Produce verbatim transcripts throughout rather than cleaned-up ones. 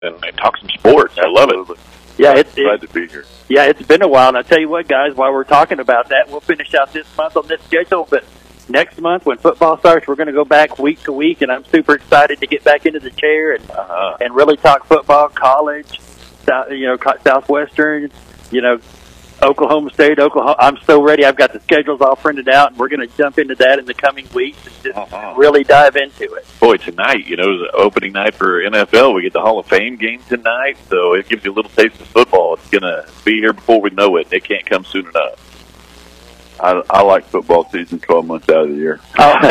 and, and talk some sports. I love it. Yeah, it's glad to be here. Yeah, it's been a while, and I tell you what, guys, while we're talking about that, we'll finish out this month on this schedule, but next month when football starts, we're going to go back week to week, and I'm super excited to get back into the chair and uh-huh. and really talk football, college, South, you know, Southwestern, you know, Oklahoma State, Oklahoma. I'm so ready. I've got the schedules all printed out, and we're going to jump into that in the coming weeks and just uh-huh. really dive into it. Boy, tonight, you know, is the opening night for N F L. We get the Hall of Fame game tonight, so it gives you a little taste of football. It's going to be here before we know it. It can't come soon enough. I, I like football season twelve months out of the year.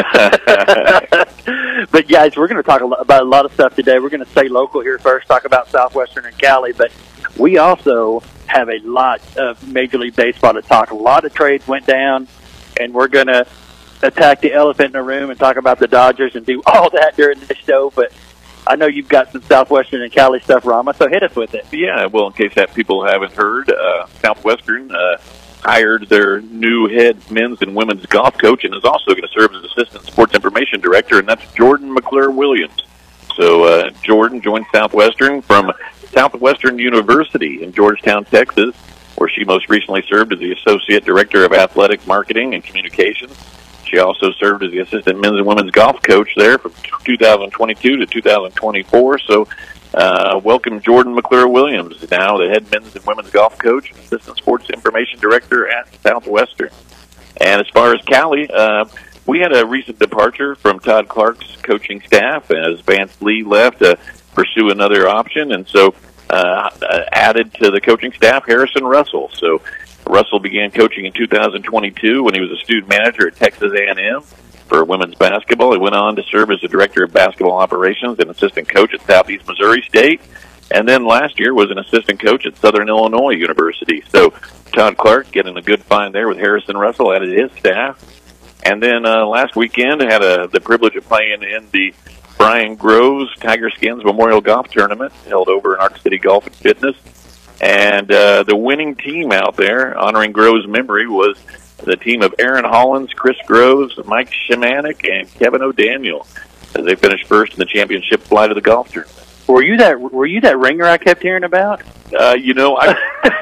Oh. But, guys, we're going to talk about a lot of stuff today. We're going to stay local here first, talk about Southwestern and Cali, but we also have a lot of Major League Baseball to talk. A lot of trades went down, and we're going to attack the elephant in the room and talk about the Dodgers and do all that during this show. But I know you've got some Southwestern and Cali stuff, Rama, so hit us with it. Yeah, well, in case that people haven't heard, uh, Southwestern uh, hired their new head men's and women's golf coach and is also going to serve as assistant sports information director, and that's Jordan McClure Williams. So uh, Jordan joined Southwestern from Southwestern University in Georgetown, Texas, where she most recently served as the Associate Director of Athletic Marketing and Communications. She also served as the Assistant Men's and Women's Golf Coach there from two thousand twenty-two to two thousand twenty-four. So uh, welcome Jordan McClure Williams, now the Head Men's and Women's Golf Coach and Assistant Sports Information Director at Southwestern. And as far as Cali, uh, we had a recent departure from Todd Clark's coaching staff as Vance Lee left to pursue another option, and so uh, added to the coaching staff Harrison Russell. So Russell began coaching in two thousand twenty-two when he was a student manager at Texas A and M for women's basketball. He went on to serve as the director of basketball operations and assistant coach at Southeast Missouri State, and then last year was an assistant coach at Southern Illinois University. So Todd Clark getting a good find there with Harrison Russell added to his staff. And then uh, last weekend had a, the privilege of playing in the Brian Groves Tiger Skins Memorial Golf Tournament held over in Arc City Golf and Fitness. And uh, the winning team out there, honoring Groves' memory, was the team of Aaron Hollins, Chris Groves, Mike Shemanek, and Kevin O'Daniel, as they finished first in the championship flight of the golf tournament. Were you that Were you that ringer I kept hearing about? Uh, you know, I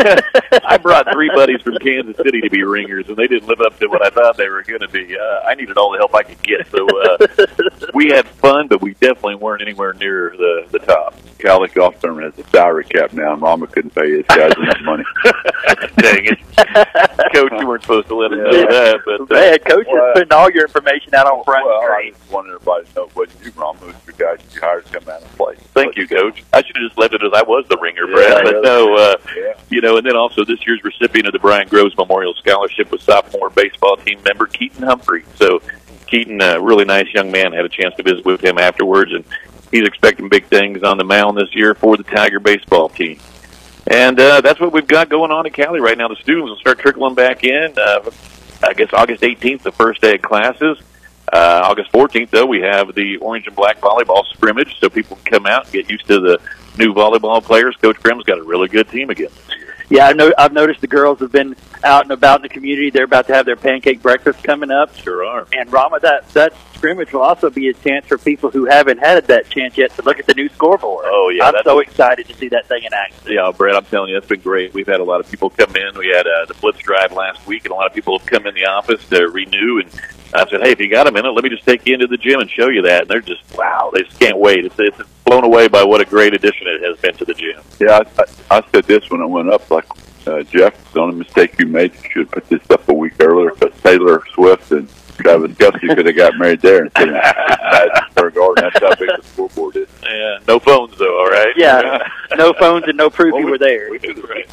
I brought three buddies from Kansas City to be ringers, and they didn't live up to what I thought they were going to be. Uh, I needed all the help I could get, so uh, we had fun, but we definitely weren't anywhere near the the top. Cali Golf Tournament has a salary cap now, and Mama couldn't pay his guys enough money. Dang it. Coach, you weren't supposed to let us know that. But, uh, Bad coach is well, putting all your information out on front. Well, I just wanted everybody to know what you do, Mama. Who's your guys you hired to come out and play. Thank you, Coach. I should have just left it as I was the ringer, Brad. Yeah, but no, uh, yeah. you know, and then also this year's recipient of the Brian Groves Memorial Scholarship was sophomore baseball team member Keaton Humphrey. So Keaton, a really nice young man, had a chance to visit with him afterwards, and he's expecting big things on the mound this year for the Tiger baseball team. And uh, that's what we've got going on in Cali right now. The students will start trickling back in. Uh, I guess August eighteenth, the first day of classes. Uh, August fourteenth, though, we have the orange and black volleyball scrimmage, so people can come out and get used to the new volleyball players. Coach Grimm's got a really good team again. Yeah, I know, I've noticed the girls have been out and about in the community. They're about to have their pancake breakfast coming up. Sure are. And, Rama, that, that scrimmage will also be a chance for people who haven't had that chance yet to look at the new scoreboard. Oh, yeah. I'm so excited to see that thing in action. Yeah, Brett, I'm telling you, that's been great. We've had a lot of people come in. We had uh, the Blitz Drive last week, and a lot of people have come in the office to renew. And I said, hey, if you got a minute, let me just take you into the gym and show you that. And they're just, wow, they just can't wait. It's, it's blown away by what a great addition it has been to the gym. Yeah, I, I, I said this when it went up, like, uh, Jeff, the only mistake you made, you should have put this up a week earlier, because Taylor Swift and Travis Kelce could have got married there instead of Madison Square Garden. That's how big the scoreboard is. Yeah, no phones, though, all right? Yeah, no phones and no proof well, you we, were there. We did right.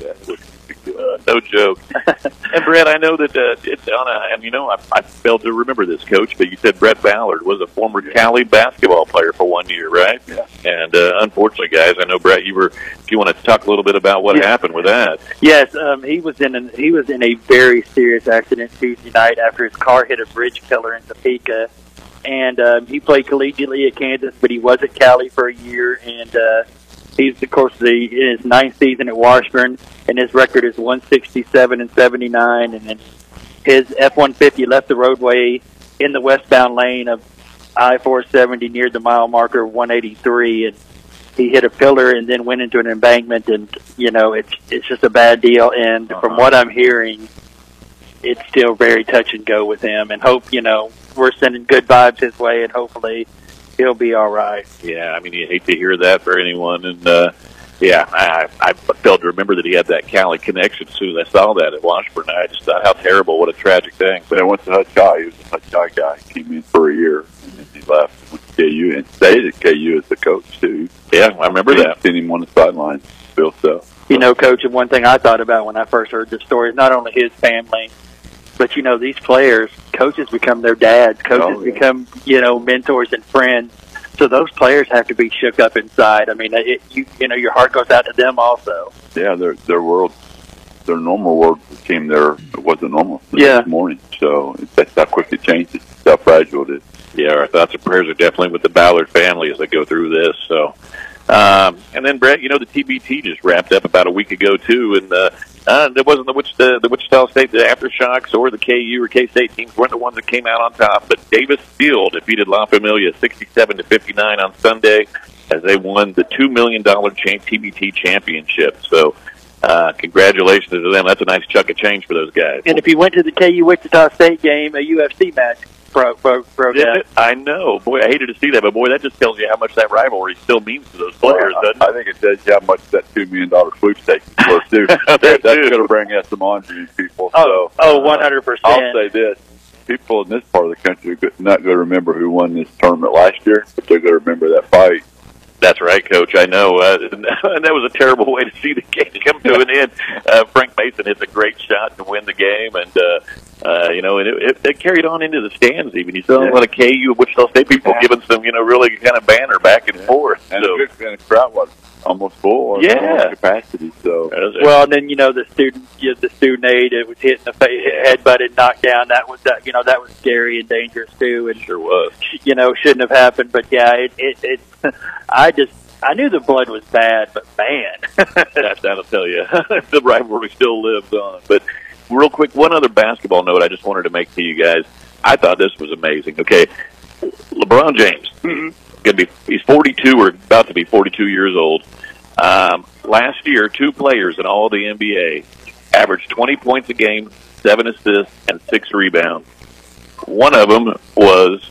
Uh, no joke. And, Brett, I know that uh, it's on a, and you know, I, I failed to remember this, Coach, but you said Brett Ballard was a former Cali basketball player for one year, right? Yeah. And uh, unfortunately, guys, I know, Brett, you were, if you want to talk a little bit about what yeah. happened with that. Yes, um, he was in an, he was in a very serious accident Tuesday night after his car hit a bridge pillar in Topeka. And um, he played collegiately at Kansas, but he was at Cali for a year, and uh, he's, of course, the, in his ninth season at Washburn, and his record is one sixty-seven and seventy-nine. And then his F one fifty left the roadway in the westbound lane of I four seventy near the mile marker one eighty-three, and he hit a pillar and then went into an embankment, and you know it's it's just a bad deal. And uh-huh. from what I'm hearing, it's still very touch and go with him. And hope you know we're sending good vibes his way, and hopefully he'll be all right. Yeah, I mean you hate to hear that for anyone, and uh, yeah, I I failed to remember that he had that Cali connection. As soon as I saw that at Washburn, I just thought how terrible, what a tragic thing. But I went to Hutch High. He was a Hutch High guy. He came in for a year, and then he left. Went to K U and stayed at K U as the coach too. Yeah, I remember that. Seen him on the sidelines, Bill Self. You know, Coach, and one thing I thought about when I first heard this story is not only his family, but, you know, these players, coaches become their dads. Coaches oh, yeah. become, you know, mentors and friends. So those players have to be shook up inside. I mean, it, you you know, your heart goes out to them also. Yeah, their their world, their normal world became their, it wasn't normal the yeah. next morning. So that's how quickly it changed. It's how fragile it is. Yeah, our thoughts and prayers are definitely with the Ballard family as they go through this. So, um, and then Brett, you know, the T B T just wrapped up about a week ago too, and uh, uh, there wasn't the, Wich- the the Wichita State, the Aftershocks, or the K U or K-State teams weren't the ones that came out on top, but Davis Steel defeated La Familia sixty-seven to fifty-nine on Sunday as they won the two million dollars T B T championship. So. Uh, congratulations to them. That's a nice chunk of change for those guys. And if you went to the K U Wichita State game, a U F C match broke bro, bro, yeah, I know. Boy, I hated to see that, but boy, that just tells you how much that rivalry still means to those players, well, doesn't I, it? I think it tells you how much that two million dollars sweepstakes is worth, too. that, that's going to bring us some on to these people. Oh, so, oh, one hundred percent. I'll say this. People in this part of the country are not going to remember who won this tournament last year, but they're going to remember that fight. That's right, Coach. I know. Uh, and that was a terrible way to see the game come to an end. Uh, Frank Mason hits a great shot to win the game, and, uh, uh, you know, and it, it, it carried on into the stands even. You saw yeah. a lot of K U, Wichita State people giving some, you know, really kind of banner back and yeah. forth. And so. the crowd was almost full. Yeah. Capacity, so. Well, and then, you know, the student, you know, the student aid, it was hitting the face, headbutted, knocked down. That was, that, you know, that was scary and dangerous, too. And, sure was. You know, shouldn't have happened. But, yeah, it, it, it I just, I knew the blood was bad, but man. that, that'll tell you. The rivalry still lives on. But real quick, one other basketball note I just wanted to make to you guys. I thought this was amazing. Okay, LeBron James, mm-hmm. gonna be he's forty-two or about to be forty-two years old. Um, last year, two players in all of the N B A averaged twenty points a game, seven assists, and six rebounds. One of them was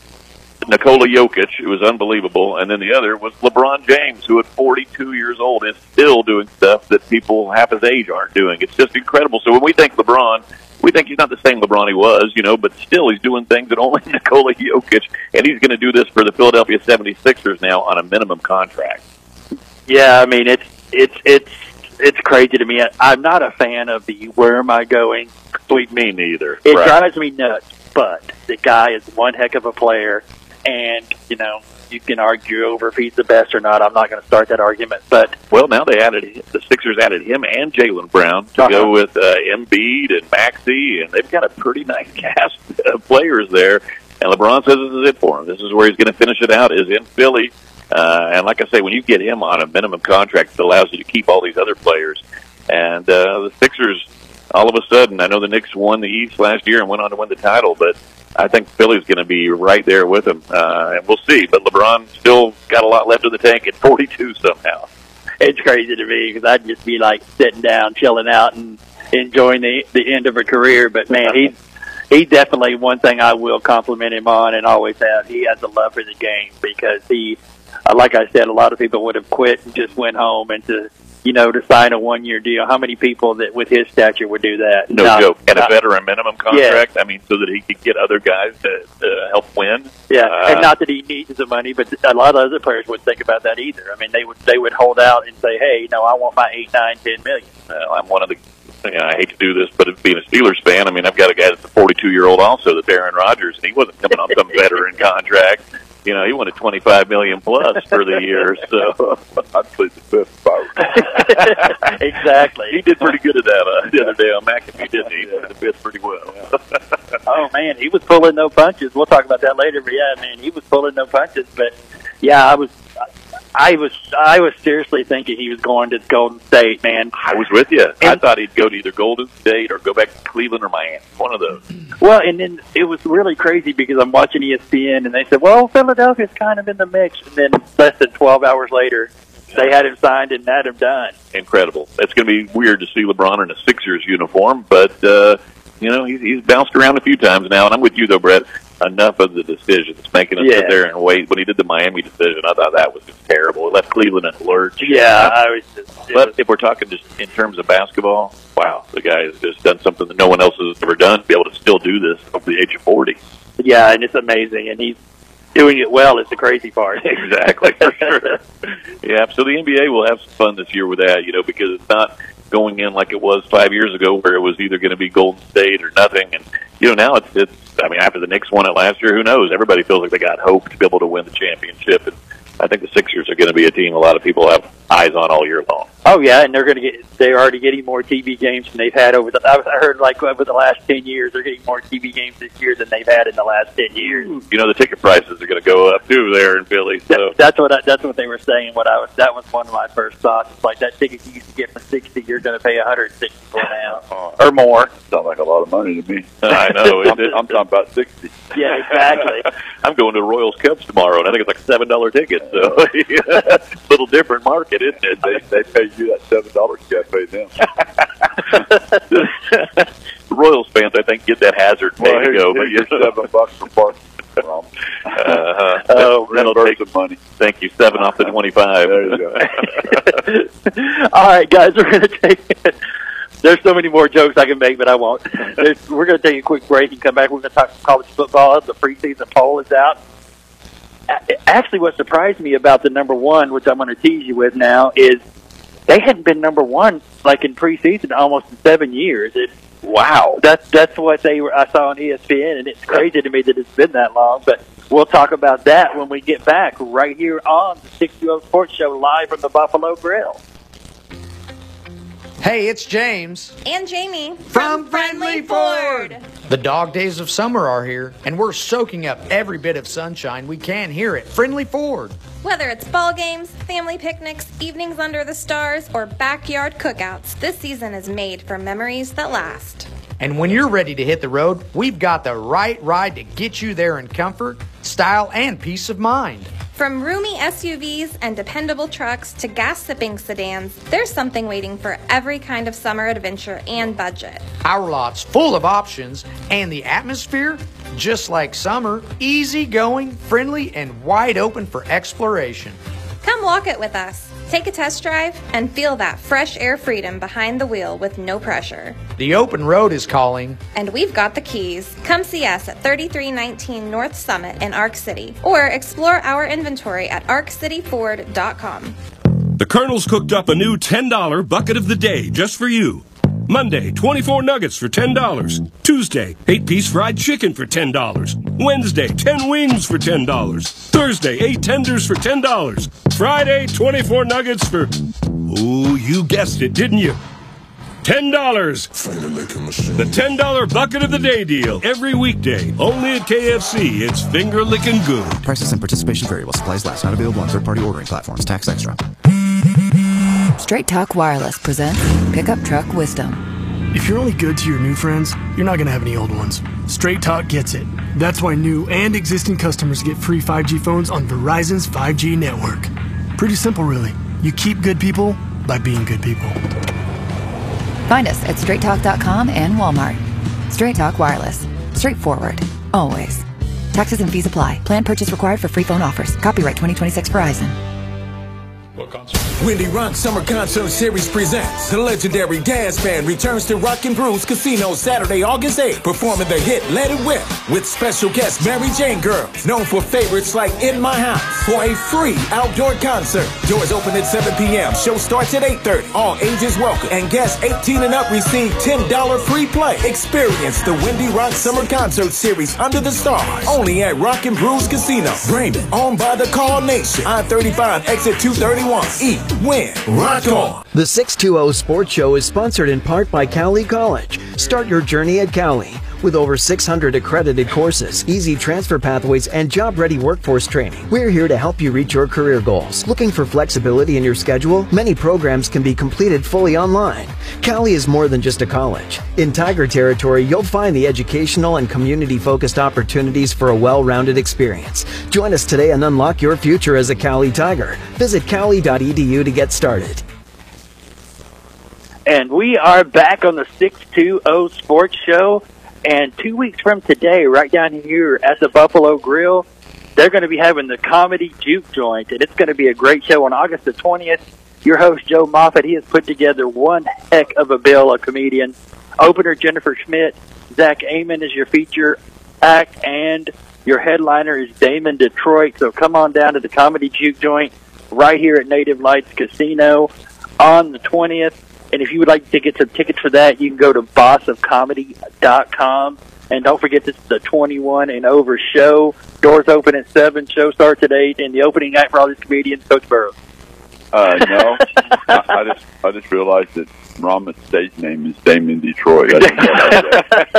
Nikola Jokic, who was unbelievable, and then the other was LeBron James, who at forty-two years old is still doing stuff that people half his age aren't doing. It's just incredible. So when we think LeBron, we think he's not the same LeBron he was, you know, but still he's doing things that only Nikola Jokic, and he's going to do this for the Philadelphia seventy-sixers now on a minimum contract. Yeah, I mean, it's it's it's it's crazy to me. I'm not a fan of the where am I going? Sweet me neither. It right. drives me nuts, but the guy is one heck of a player. And, you know, you can argue over if he's the best or not. I'm not going to start that argument. But well, now they added the Sixers added him and Jaylen Brown to uh-huh. go with uh, Embiid and Maxey, and they've got a pretty nice cast of players there. And LeBron says this is it for him. This is where he's going to finish it out, is in Philly. Uh, and like I say, when you get him on a minimum contract, it allows you to keep all these other players. And uh, the Sixers, all of a sudden, I know the Knicks won the East last year and went on to win the title, but I think Philly's going to be right there with him, uh, and we'll see. But LeBron still got a lot left in the tank at forty-two somehow. It's crazy to me because I'd just be like sitting down, chilling out, and enjoying the the end of a career. But man, he's he's definitely one thing I will compliment him on, and always have. He has a love for the game because he, uh, like I said, a lot of people would have quit and just went home and to. You know, to sign a one-year deal. How many people that with his stature would do that? No not, joke. And not, a veteran minimum contract. Yeah. I mean, so that he could get other guys to, to help win. Yeah, uh, and not that he needs the money, but a lot of other players wouldn't think about that either. I mean, they would they would hold out and say, "Hey, no, I want my eight, nine, ten million." Well, I'm one of the. You know, I hate to do this, but being a Steelers fan, I mean, I've got a guy that's a forty-two-year-old also, that's Aaron Rodgers, and he wasn't coming on some veteran contract. You know, he wanted twenty-five million plus for the year, so I'd plead the fifth part. Exactly. He did pretty good at that uh, the other day on McAfee, didn't he? He played the fifth pretty well. Oh man, he was pulling no punches. We'll talk about that later, but yeah, man, he was pulling no punches. But yeah, I was. I was I was seriously thinking he was going to Golden State, man. I was with you. And, I thought he'd go to either Golden State or go back to Cleveland or Miami. One of those. Well, and then it was really crazy because I'm watching E S P N, and they said, well, Philadelphia's kind of in the mix. And then less than twelve hours later, they had him signed and had him done. Incredible. It's going to be weird to see LeBron in a Sixers uniform, but, uh, you know, he's, he's bounced around a few times now. And I'm with you, though, Brett. Enough of the decisions, making us Yeah. sit there and wait. When he did the Miami decision, I thought that was just terrible. It left Cleveland in a lurch. Yeah, I was just... But was, if we're talking just in terms of basketball, wow, the guy has just done something that no one else has ever done, to be able to still do this over the age of forty. yeah, and it's amazing, and he's doing it well is the crazy part. Exactly, for sure. Yeah, so the N B A will have some fun this year with that, you know, because it's not going in like it was five years ago where it was either going to be Golden State or nothing. And, you know, now it's, it's, I mean, after the Knicks won it last year, who knows? Everybody feels like they got hope to be able to win the championship. And I think the Sixers are going to be a team a lot of people have eyes on all year long. Oh yeah, and they're going to get. They're already getting more T V games than they've had over the. I heard like over the last ten years, they're getting more T V games this year than they've had in the last ten years. You know, the ticket prices are going to go up too there in Philly. So That, that's what I, that's what they were saying. What I was that was one of my first thoughts. It's like that ticket you used to get for sixty, you're going to pay one hundred sixty for now or more. Sounds like a lot of money to me. I know. I'm, I'm talking about sixty. Yeah, exactly. I'm going to Royals Cubs tomorrow, and I think it's like a seven dollar ticket. So a little different market, isn't it? They, they pay you that seven dollars. You got to pay them. The Royals fans, I think, get that hazard pay Well, to go. But here's you know, seven bucks for parking. Um, uh, Oh, that'll reimburse take some money. Thank you. Seven off the twenty-five. There you go. All right, guys, we're going to take it. There's so many more jokes I can make, but I won't. There's, we're going to take a quick break and come back. We're going to talk college football. The preseason poll is out. Actually, what surprised me about the number one, which I'm going to tease you with now, is they hadn't been number one like in preseason almost in seven years. It, wow, that's that's what they were. I saw on E S P N, and it's crazy to me that it's been that long. But we'll talk about that when we get back right here on the six two Sports Show, live from the Buffalo Grill. Hey, it's James. And Jamie From Friendly Ford. The dog days of summer are here, and we're soaking up every bit of sunshine we can here at Friendly Ford. Whether it's ball games, family picnics, evenings under the stars, or backyard cookouts, this season is made for memories that last. And when you're ready to hit the road, we've got the right ride to get you there in comfort, style, and peace of mind. From roomy S U Vs and dependable trucks to gas-sipping sedans, there's something waiting for every kind of summer adventure and budget. Our lot's full of options, and the atmosphere, just like summer, easygoing, friendly, and wide open for exploration. Come walk it with us. Take a test drive and feel that fresh air freedom behind the wheel with no pressure. The open road is calling. And we've got the keys. Come see us at thirty-three nineteen North Summit in Arc City, or explore our inventory at arc city ford dot com. The Colonel's cooked up a new ten dollar bucket of the day just for you. Monday, twenty-four nuggets for ten dollars. Tuesday, eight piece fried chicken for ten dollars. Wednesday, ten wings for ten dollars. Thursday, eight tenders for ten dollars. Friday, twenty-four nuggets for... Ooh, you guessed it, didn't you? ten dollars. The ten dollar bucket of the day deal. Every weekday. Only at K F C. It's finger licking good. Prices and participation vary while supplies last. Not available on third-party ordering platforms. Tax extra. Straight Talk Wireless presents Pickup Truck Wisdom. If you're only good to your new friends, you're not going to have any old ones. Straight Talk gets it. That's why new and existing customers get free five G phones on Verizon's five G network. Pretty simple, really. You keep good people by being good people. Find us at straight talk dot com and Walmart. Straight Talk Wireless. Straightforward. Always. Taxes and fees apply. Plan purchase required for free phone offers. Copyright twenty twenty-six Verizon. Windy Rock Summer Concert Series presents the legendary Gas Band returns to Rockin' Brews Casino Saturday, August eighth, performing the hit Let It Whip with special guest Mary Jane Girls, known for favorites like In My House, for a free outdoor concert. Doors open at seven p.m. Show starts at eight thirty. All ages welcome, and guests eighteen and up receive ten dollars free play. Experience the Windy Rock Summer Concert Series under the stars, only at Rockin' Brews Casino, Raymond, owned by the Call Nation. I thirty-five, exit two thirty-one. Eat, win, rock on. The six two Sports Show is sponsored in part by Cowley College. Start your journey at Cowley, With over six hundred accredited courses, easy transfer pathways, and job-ready workforce training, we're here to help you reach your career goals. Looking for flexibility in your schedule? Many programs can be completed fully online. Cali is more than just a college. In Tiger Territory, you'll find the educational and community-focused opportunities for a well-rounded experience. Join us today and unlock your future as a Cali Tiger. Visit cali dot e d u to get started. And we are back on the six two zero Sports Show. And two weeks from today, right down here at the Buffalo Grill, they're going to be having the Comedy Juke Joint. And it's going to be a great show on August the twentieth. Your host, Joe Moffat, he has put together one heck of a bill of comedians. Opener, Jennifer Schmidt. Zach Amon is your feature act. And your headliner is Damon Detroit. So come on down to the Comedy Juke Joint right here at Native Lights Casino on the twentieth. And if you would like to get some tickets for that, you can go to boss of comedy dot com. And don't forget, this is the twenty-one and over show. Doors open at seven. Show starts at eight. And the opening night for all these comedians, Coach Burrows. Uh, no. I, I just I just realized that Rama's stage name is Damon Detroit. I didn't realize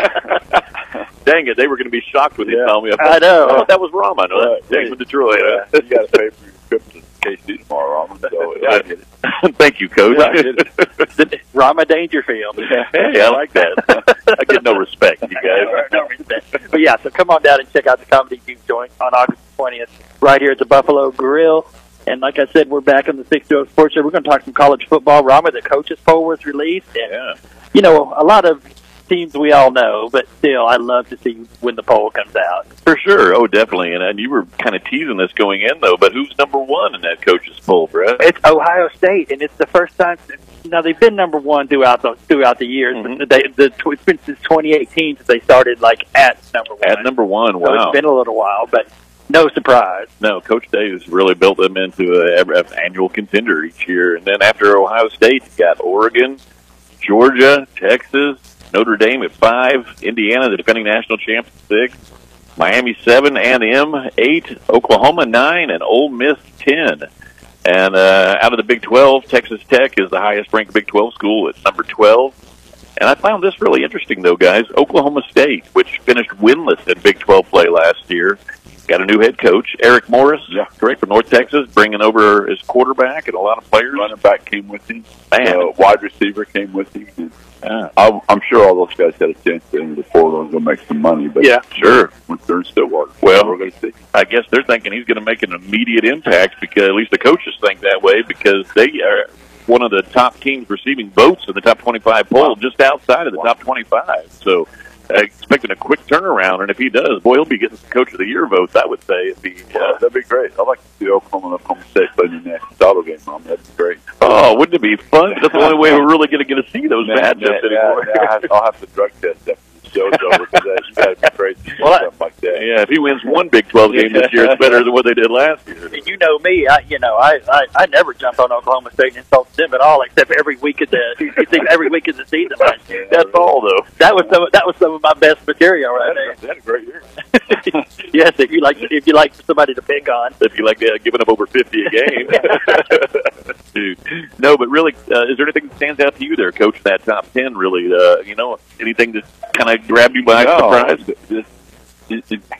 that. Dang it, they were going to be shocked when they Yeah. told me. I know. Oh, that was Rama. No, Uh, that's Damon Detroit. Yeah, huh? you got to pay for your trip to K C tomorrow, Rama. So Yeah. I get it. Thank you, Coach. Yeah, I get it. Rama Dangerfield. Hey, I like that. I get no respect, you guys. No respect. But yeah, so come on down and check out the Comedy Juke Joint on August twentieth right here at the Buffalo Grill. And like I said, we're back on the six two zero Sports Show. We're going to talk some college football. Rama, the coaches poll was released. And, Yeah. you know, a lot of teams we all know, but still, I love to see when the poll comes out. For sure. Oh, definitely. And, and you were kind of teasing this going in, though. But who's number one in that coach's poll, Brett? It's Ohio State, and it's the first time. Now they've been number one throughout the throughout the years, Mhm. but they, the it's been since twenty eighteen since they started like at number one. At number one, So wow. it's been a little while, but no surprise. No, Coach Davis really built them into an annual contender each year. And then after Ohio State, you got Oregon, Georgia, Texas, Notre Dame at five, Indiana, the defending national champ, at six, Miami seven, A and M eight, Oklahoma nine, and Ole Miss ten. And uh, out of the Big twelve, Texas Tech is the highest-ranked Big twelve school at number twelve. And I found this really interesting, though, guys. Oklahoma State, which finished winless in Big twelve play last year, got a new head coach, Eric Morris, Yeah. correct, from North Texas, bringing over his quarterback and a lot of players. Running back came with him. Man. Uh, wide receiver came with him. And Yeah. I, I'm sure all those guys had a chance to enter the portal and go make some money. But Yeah, sure. once they're in Stillwater, Well, we're going to see. I guess they're thinking he's going to make an immediate impact, because at least the coaches think that way, because they are one of the top teams receiving votes in the top twenty-five poll, Wow. just outside of the Wow. top twenty-five. So uh, expecting a quick turnaround, and if he does, boy, he'll be getting some Coach of the Year votes, I would say. If he, Yeah, uh, that'd be great. I'd like to see Oklahoma and Oklahoma State play in the national title game, Mom. That'd be great. oh, wouldn't it be fun? That's the only way we're really going to get to see those Man, matchups man, anymore. yeah, I have, I'll have to drug test after the show's over today. You got to be crazy to do Well, I- stuff like that. Yeah, if he wins one Big twelve game this year, it's better than what they did last year. And you know me, I you know I, I I never jumped on Oklahoma State and insulted them at all, except every week of the every week of the season last year. That's all, though. That was some that was some of my best material right They had a- they had a great year. there. Yes, if you like if you like somebody to pick on. If you like uh, giving up over fifty a game. Dude. No, but really, uh, is there anything that stands out to you there, Coach, in that top ten, really? Uh, you know, anything that kind of grabbed you by No, surprise? Just, it, it,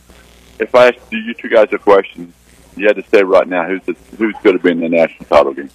if I asked you two guys a question, you had to say right now who's the, who's going to be in the national title game.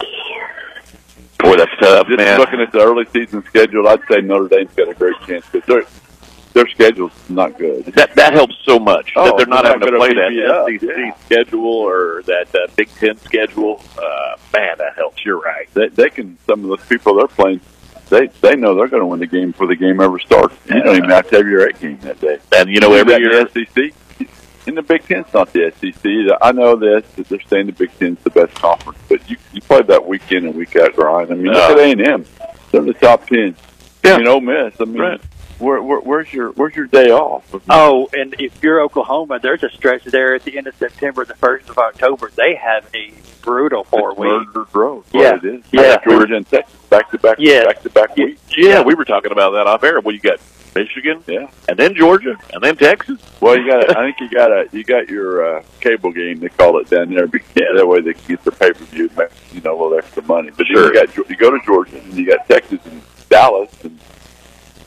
Boy, that's tough, Just man. looking at the early season schedule, I'd say Notre Dame's got a great chance because their their schedule's not good. That that helps so much Oh, that they're not they're having to not play gonna that beat it up, S E C yeah. schedule or that uh, Big Ten schedule. Uh, man, that helps. You're right. They, they can. Some of those people they're playing, they they know they're going to win the game before the game ever starts. You don't even have to have your A game that day. And you know, every In year, the S E C. In the Big Ten, it's not the S E C. I know this, that they're saying the Big Ten's the best conference, but you you play that week in and week out grind. I mean, look Uh, at A and M. They're in the top ten. Yeah. You know, Miss. I mean, Right. where, where, where's your where's your day off? Oh, and if you're Oklahoma, there's a stretch there at the end of September, the first of October. They have a brutal four It's weeks. Murder's Row. That's Yeah. what it is. Yeah. Georgia and Texas back to back. Yeah. Back to back Yeah. weeks. yeah, we were talking about that off air. Well, you got Michigan, Yeah. and then Georgia, and then Texas. Well, you got. I think you got a. You got your uh, cable game. They call it down there. Because that way they can get their pay per view. You know, a little extra money. But Sure. then you got you go to Georgia and you got Texas and Dallas and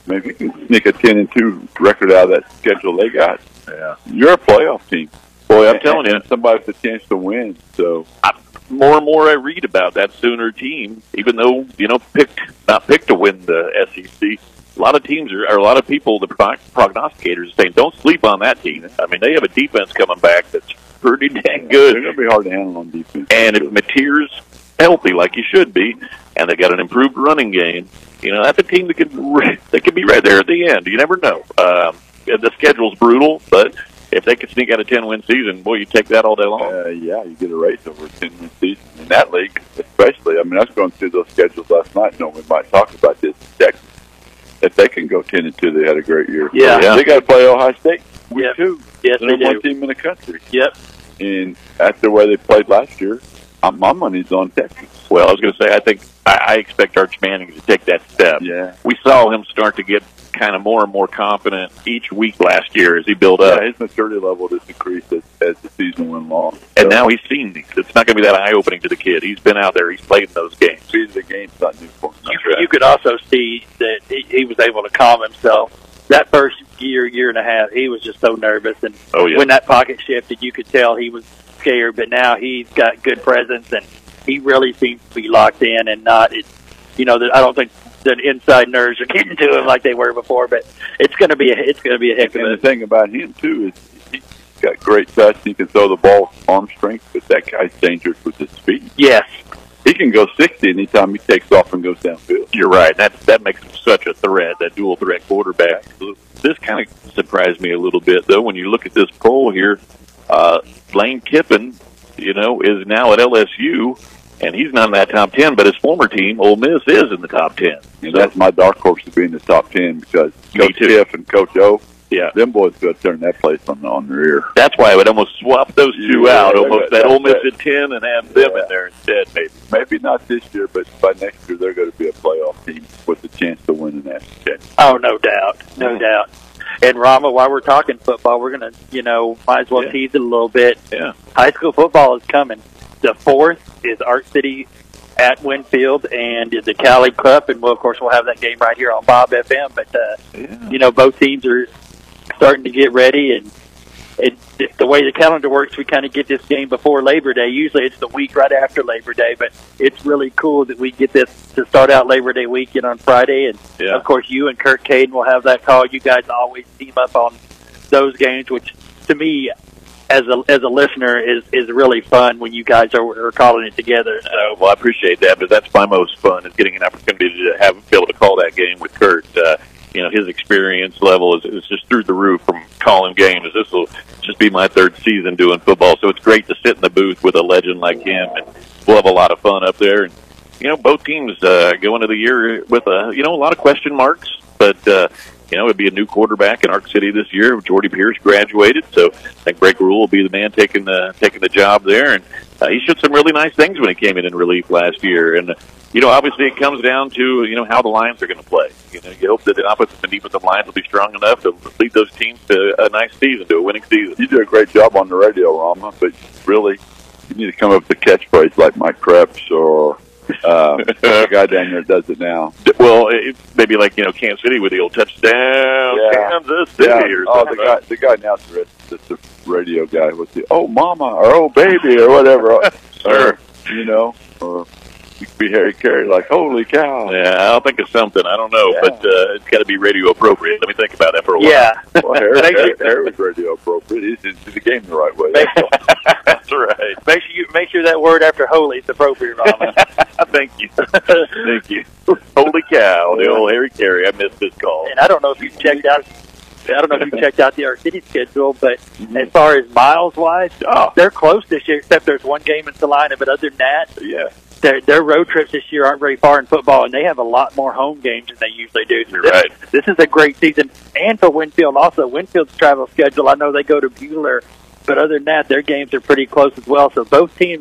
maybe you can sneak a ten and two record out of that schedule they got. Yeah. You're a playoff team. Boy, I'm telling you, somebody with a chance to win. So I, more and more I read about that Sooner team, even though, you know, picked not picked to win the S E C. A lot of teams are, or a lot of people, the prognosticators, are saying don't sleep on that team. I mean, they have a defense coming back that's pretty dang good. They're going to be hard to handle on defense. And if Mateer's healthy, like he should be, and they got an improved running game, you know, that's a team that could that could be right there at the end. You never know. Um, the schedule's brutal, but if they could sneak out a ten-win season, boy, you take that all day long. Uh, yeah, you get a race over a ten-win season in that league, especially. I mean, I was going through those schedules last night. No, we might talk about this. Texas, if they can go ten and two, they had a great year. Yeah, yeah. They got to play Ohio State week yep. two. Yes, They're they one do. team in the country. Yep. And after the way they played last year, uh, my money's on Texas. Well, I was going to say, I think I, I expect Arch Manning to take that step. Yeah, we saw him start to get kind of more and more confident each week last year as he built up. Yeah, his maturity level just increased as, as the season went along. And so, now he's seen these. It's not going to be that eye-opening to the kid. He's been out there. He's played in those games. Speed of the game's not new for him. You, right. you could also see that he, he was able to calm himself. That first year, year and a half, he was just so nervous. And oh, yeah. when that pocket shifted, you could tell he was scared. But now he's got good presence, and he really seems to be locked in and not, it, you know, the, I don't think the inside nerves are getting to him like they were before. But it's going to be a, it's going to be a heck of a. And the thing about him too is he's got great touch. He can throw the ball, arm strength, but that guy's dangerous with his speed. Yes. He can go sixty anytime he takes off and goes downfield. You're right. That that makes him such a threat, that dual threat quarterback. This kind of surprised me a little bit, though, when you look at this poll here. Uh, Lane Kiffin, you know, is now at L S U, and he's not in that top ten, but his former team, Ole Miss, is in the top ten. And so, that's my dark horse to be in the top ten because Coach too. Kiff and Coach O, yeah, them boys going to turn that place on, on their ear. That's why I would almost swap those two yeah, out, almost that, that Ole Miss at ten and have them yeah. in there instead, maybe. Maybe not this year, but by next year they're going to be a playoff team with a chance to win in that. Oh, no doubt, no yeah. doubt. And Rama, while we're talking football, we're going to, you know, might as well yeah. tease it a little bit. Yeah. High school football is coming. The fourth is Arc City at Winfield and the Cali Cup, and well, of course, we'll have that game right here on Bob F M. But uh, yeah. you know, both teams are starting to get ready, and it, the way the calendar works, we kind of get this game before Labor Day. Usually, it's the week right after Labor Day, but it's really cool that we get this to start out Labor Day weekend on Friday. And yeah. of course, you and Kurt Caden will have that call. You guys always team up on those games, which to me, as a as a listener, is is really fun when you guys are, are calling it together. So, uh, well, I appreciate that, but that's my most fun is getting an opportunity to have be able to call that game with Kurt. Uh, you know, his experience level is, is just through the roof from calling games. This will just be my third season doing football, so it's great to sit in the booth with a legend like him, and we'll have a lot of fun up there. And you know, both teams uh, go into the year with a you know a lot of question marks, but. Uh, You know, it'd be a new quarterback in Arc City this year. Jordy Pierce graduated, so I think Breaker Rule will be the man taking the taking the job there. And uh, he showed some really nice things when he came in in relief last year. And uh, you know, obviously, it comes down to you know how the Lions are going to play. You know, you hope that the offensive and defensive lines will be strong enough to lead those teams to a nice season, to a winning season. You do a great job on the radio, Rama, but really, you need to come up with a catchphrase like Mike Krebs or. Uh, the guy down there does it now. Well, it, maybe like you know Kansas City with the old touchdown, yeah. Kansas City. Yeah. Or oh, the guy, the guy now, the, the radio guy with the oh mama or oh baby or whatever, or you know, or you could be Harry Carey like holy cow. Yeah, I'll think of something. I don't know, yeah. but uh, it's got to be radio appropriate. Let me think about that for a while. Yeah, well, Harry, Harry, Harry was radio appropriate. He's into the game the right way. That's right. Make sure you make sure that word after holy is appropriate, Rama. Thank you. Thank you. Holy cow, the old Harry Carey. I missed this call. And I don't know if you checked out I don't know if you checked out the Arc City schedule, but mm-hmm. as far as miles wise, oh. they're close this year, except there's one game in Salina, but other than that, yeah. their their road trips this year aren't very far in football, and they have a lot more home games than they usually do. So You're this, right. This is a great season. And for Winfield also, Winfield's travel schedule, I know they go to Bueller, but other than that, their games are pretty close as well. So both teams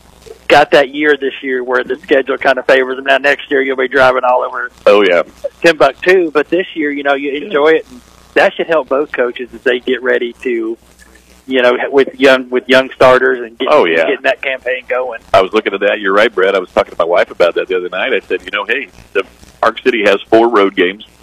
got that year this year where the schedule kind of favors them. Now next year you'll be driving all over oh yeah Timbuktu, but this year, you know, you enjoy it, and that should help both coaches as they get ready to, you know, with young with young starters and get, oh, yeah. getting that campaign going. I was looking at that. You're right, Brett. I was talking to my wife about that the other night. I said, you know, hey, the Arc City has four road games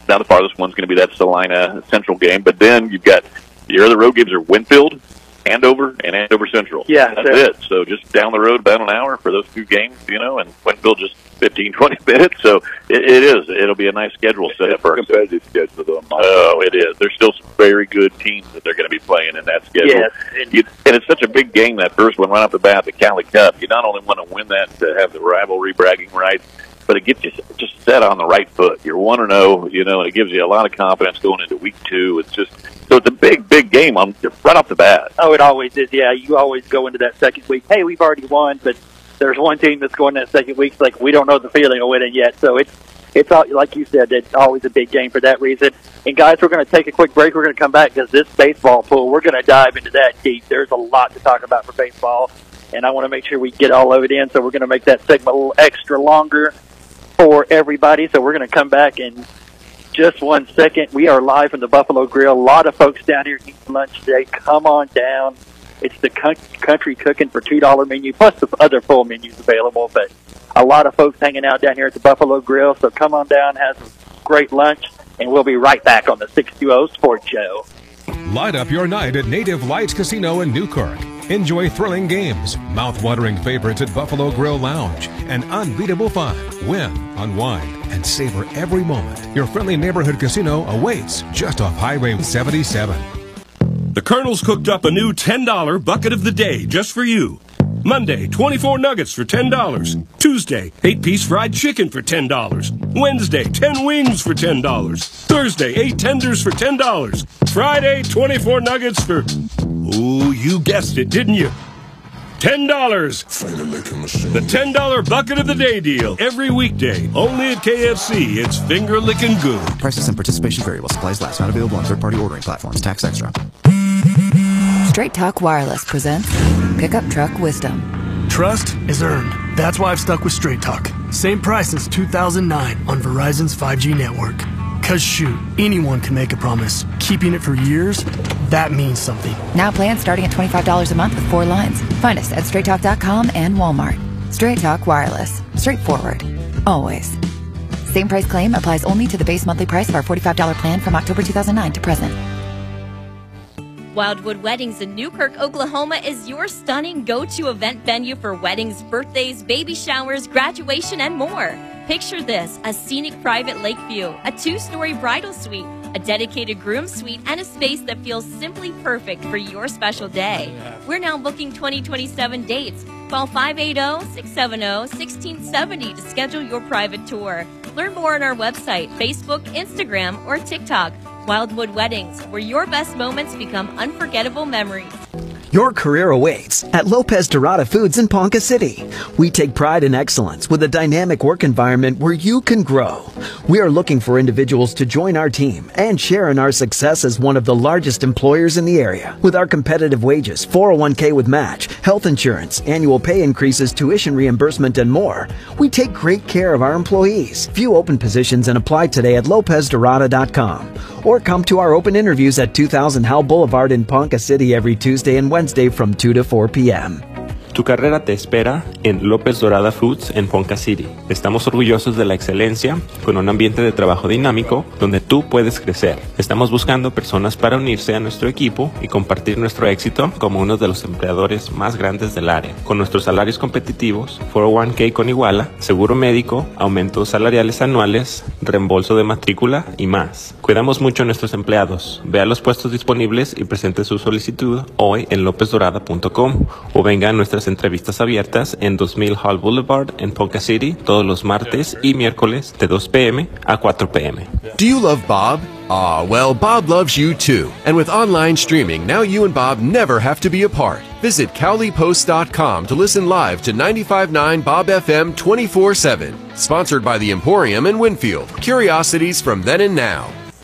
Now the farthest one's going to be that Salina Central game, but then you've got your other road games are Winfield, Andover, and Andover Central. Yeah, that's so, it. So just down the road about an hour for those two games, you know, and Winfield just fifteen, twenty minutes. So it, it is. It'll be a nice schedule set it's for a competitive schedule, though. Oh, it is. There's still some very good teams that they're going to be playing in that schedule. Yes, and, you, and it's such a big game, that first one right off the bat, the Cali Cup. You not only want to win that to have the rivalry bragging rights, but it gets you just set on the right foot. You're one and zero, you know, and it gives you a lot of confidence going into week two. It's just so it's a big, big game on right off the bat. Oh, it always is. Yeah, you always go into that second week. Hey, we've already won, but there's one team that's going that second week. It's like we don't know the feeling of winning yet. So it's it's all, like you said, it's always a big game for that reason. And guys, we're going to take a quick break. We're going to come back because this baseball pool, we're going to dive into that deep. There's a lot to talk about for baseball, and I want to make sure we get all of it in. So we're going to make that segment a little extra longer for everybody. So we're going to come back in just one second. We are live from the Buffalo Grill. A lot of folks down here eating lunch today. Come on down. It's the country cooking for two dollar menu, plus the other full menus available. But a lot of folks hanging out down here at the Buffalo Grill. So come on down, have some great lunch, and we'll be right back on the six two zero Sports Show. Light up your night at Native Lights Casino in Newkirk. Enjoy thrilling games, mouth-watering favorites at Buffalo Grill Lounge, and unbeatable fun. Win, unwind, and savor every moment. Your friendly neighborhood casino awaits just off Highway seventy-seven. The Colonel's cooked up a new ten dollar bucket of the day just for you. Monday, twenty-four nuggets for ten dollars. Tuesday, eight piece fried chicken for ten dollars. Wednesday, ten wings for ten dollars. Thursday, eight tenders for ten dollars. Friday, twenty-four nuggets for... Oh, you guessed it, didn't you? ten dollars. The ten dollar bucket of the day deal. Every weekday, only at K F C. It's finger-licking good. Prices and participation vary while supplies last. Not available on third-party ordering platforms. Tax extra. Straight Talk Wireless presents Pickup Truck Wisdom. Trust is earned. That's why I've stuck with Straight Talk. Same price since two thousand nine on Verizon's five G network. Cause shoot, anyone can make a promise. Keeping it for years, that means something. Now plans starting at twenty-five dollars a month with four lines. Find us at straight talk dot com and Walmart. Straight Talk Wireless. Straightforward. Always. Same price claim applies only to the base monthly price of our forty-five dollar plan from October two thousand nine to present. Wildwood Weddings in Newkirk, Oklahoma is your stunning go-to event venue for weddings, birthdays, baby showers, graduation, and more. Picture this, a scenic private lake view, a two-story bridal suite, a dedicated groom suite, and a space that feels simply perfect for your special day. We're now booking twenty twenty-seven dates. Call five eight zero, six seven zero, one six seven zero to schedule your private tour. Learn more on our website, Facebook, Instagram, or TikTok. Wildwood Weddings, where your best moments become unforgettable memories. Your career awaits at Lopez Dorada Foods in Ponca City. We take pride in excellence with a dynamic work environment where you can grow. We are looking for individuals to join our team and share in our success as one of the largest employers in the area. With our competitive wages, four oh one k with match, health insurance, annual pay increases, tuition reimbursement, and more, we take great care of our employees. View open positions and apply today at lopez dorada dot com. Or come to our open interviews at two thousand Howell Boulevard in Ponca City every Tuesday and Wednesday from two to four p.m. Tu carrera te espera en López Dorada Foods en Ponca City. Estamos orgullosos de la excelencia, con un ambiente de trabajo dinámico donde tú puedes crecer. Estamos buscando personas para unirse a nuestro equipo y compartir nuestro éxito como uno de los empleadores más grandes del área. Con nuestros salarios competitivos, cuatro oh one k con Iguala, seguro médico, aumentos salariales anuales, reembolso de matrícula y más. Cuidamos mucho a nuestros empleados. Vea los puestos disponibles y presente su solicitud hoy en lopez dorada punto com o venga a nuestras entrevistas abiertas en dos mil Hall Boulevard en Ponca City todos los martes y miércoles de dos p.m. a cuatro p.m. Do you love Bob? Ah, well, Bob loves you too. And with online streaming, now you and Bob never have to be apart. Visit cowley post dot com to listen live to ninety-five point nine Bob F M twenty-four seven. Sponsored by the Emporium in Winfield. Curiosities from then and now.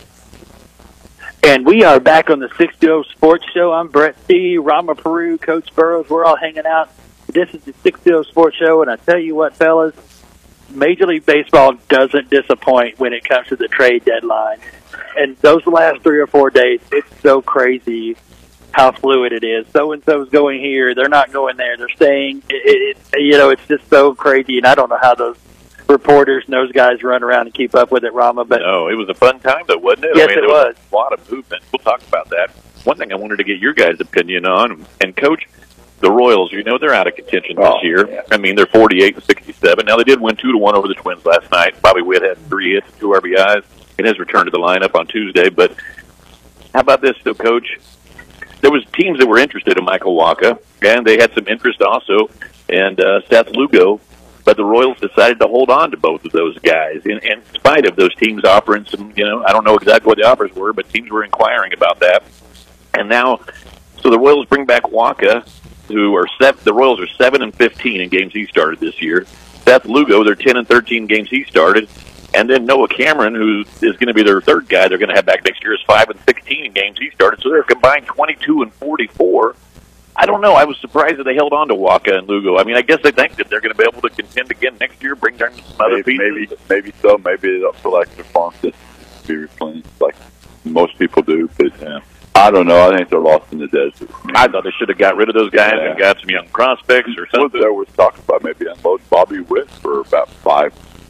And we are back on the six oh Sports Show. I'm Brett C., Rama Peru, Coach Burrows. We're all hanging out. This is the six oh Sports Show, and I tell you what, fellas, Major League Baseball doesn't disappoint when it comes to the trade deadline. And those last three or four days, it's so crazy how fluid it is. So-and-so's going here. They're not going there. They're staying. It, it, you know, it's just so crazy, and I don't know how those reporters and those guys run around and keep up with it, Rama. But no, it was a fun time, though, wasn't it? Yes, I mean, it there was. was. A lot of movement. We'll talk about that. One thing I wanted to get your guys' opinion on, and Coach, the Royals, you know, they're out of contention this Oh, year. yeah. I mean, they're forty-eight and sixty-seven. Now, they did win two to one over the Twins last night. Bobby Witt had three hits and two R B Is. It has returned to the lineup on Tuesday. But how about this, though, Coach? There was teams that were interested in Michael Wacha, and they had some interest also in uh, Seth Lugo. But the Royals decided to hold on to both of those guys, in, in spite of those teams offering some, you know, I don't know exactly what the offers were, but teams were inquiring about that. And now, so the Royals bring back Wacha, who are seven, the Royals are seven and fifteen in games he started this year. Seth Lugo, they're ten and thirteen games he started, and then Noah Cameron, who is going to be their third guy they're going to have back next year, is five and sixteen in games he started. So they're combined twenty-two and forty-four. I don't know. I was surprised that they held on to Wacha and Lugo. I mean, I guess they think that they're going to be able to contend again next year, bring down some other maybe, pieces. maybe, maybe so. Maybe they don't feel like their farm system to be replenished like most people do. But yeah. I don't know. I think they're lost in the desert. I thought they should have got rid of those guys Yeah. and got some young prospects or something. There was talk about maybe unload Bobby Witt for about five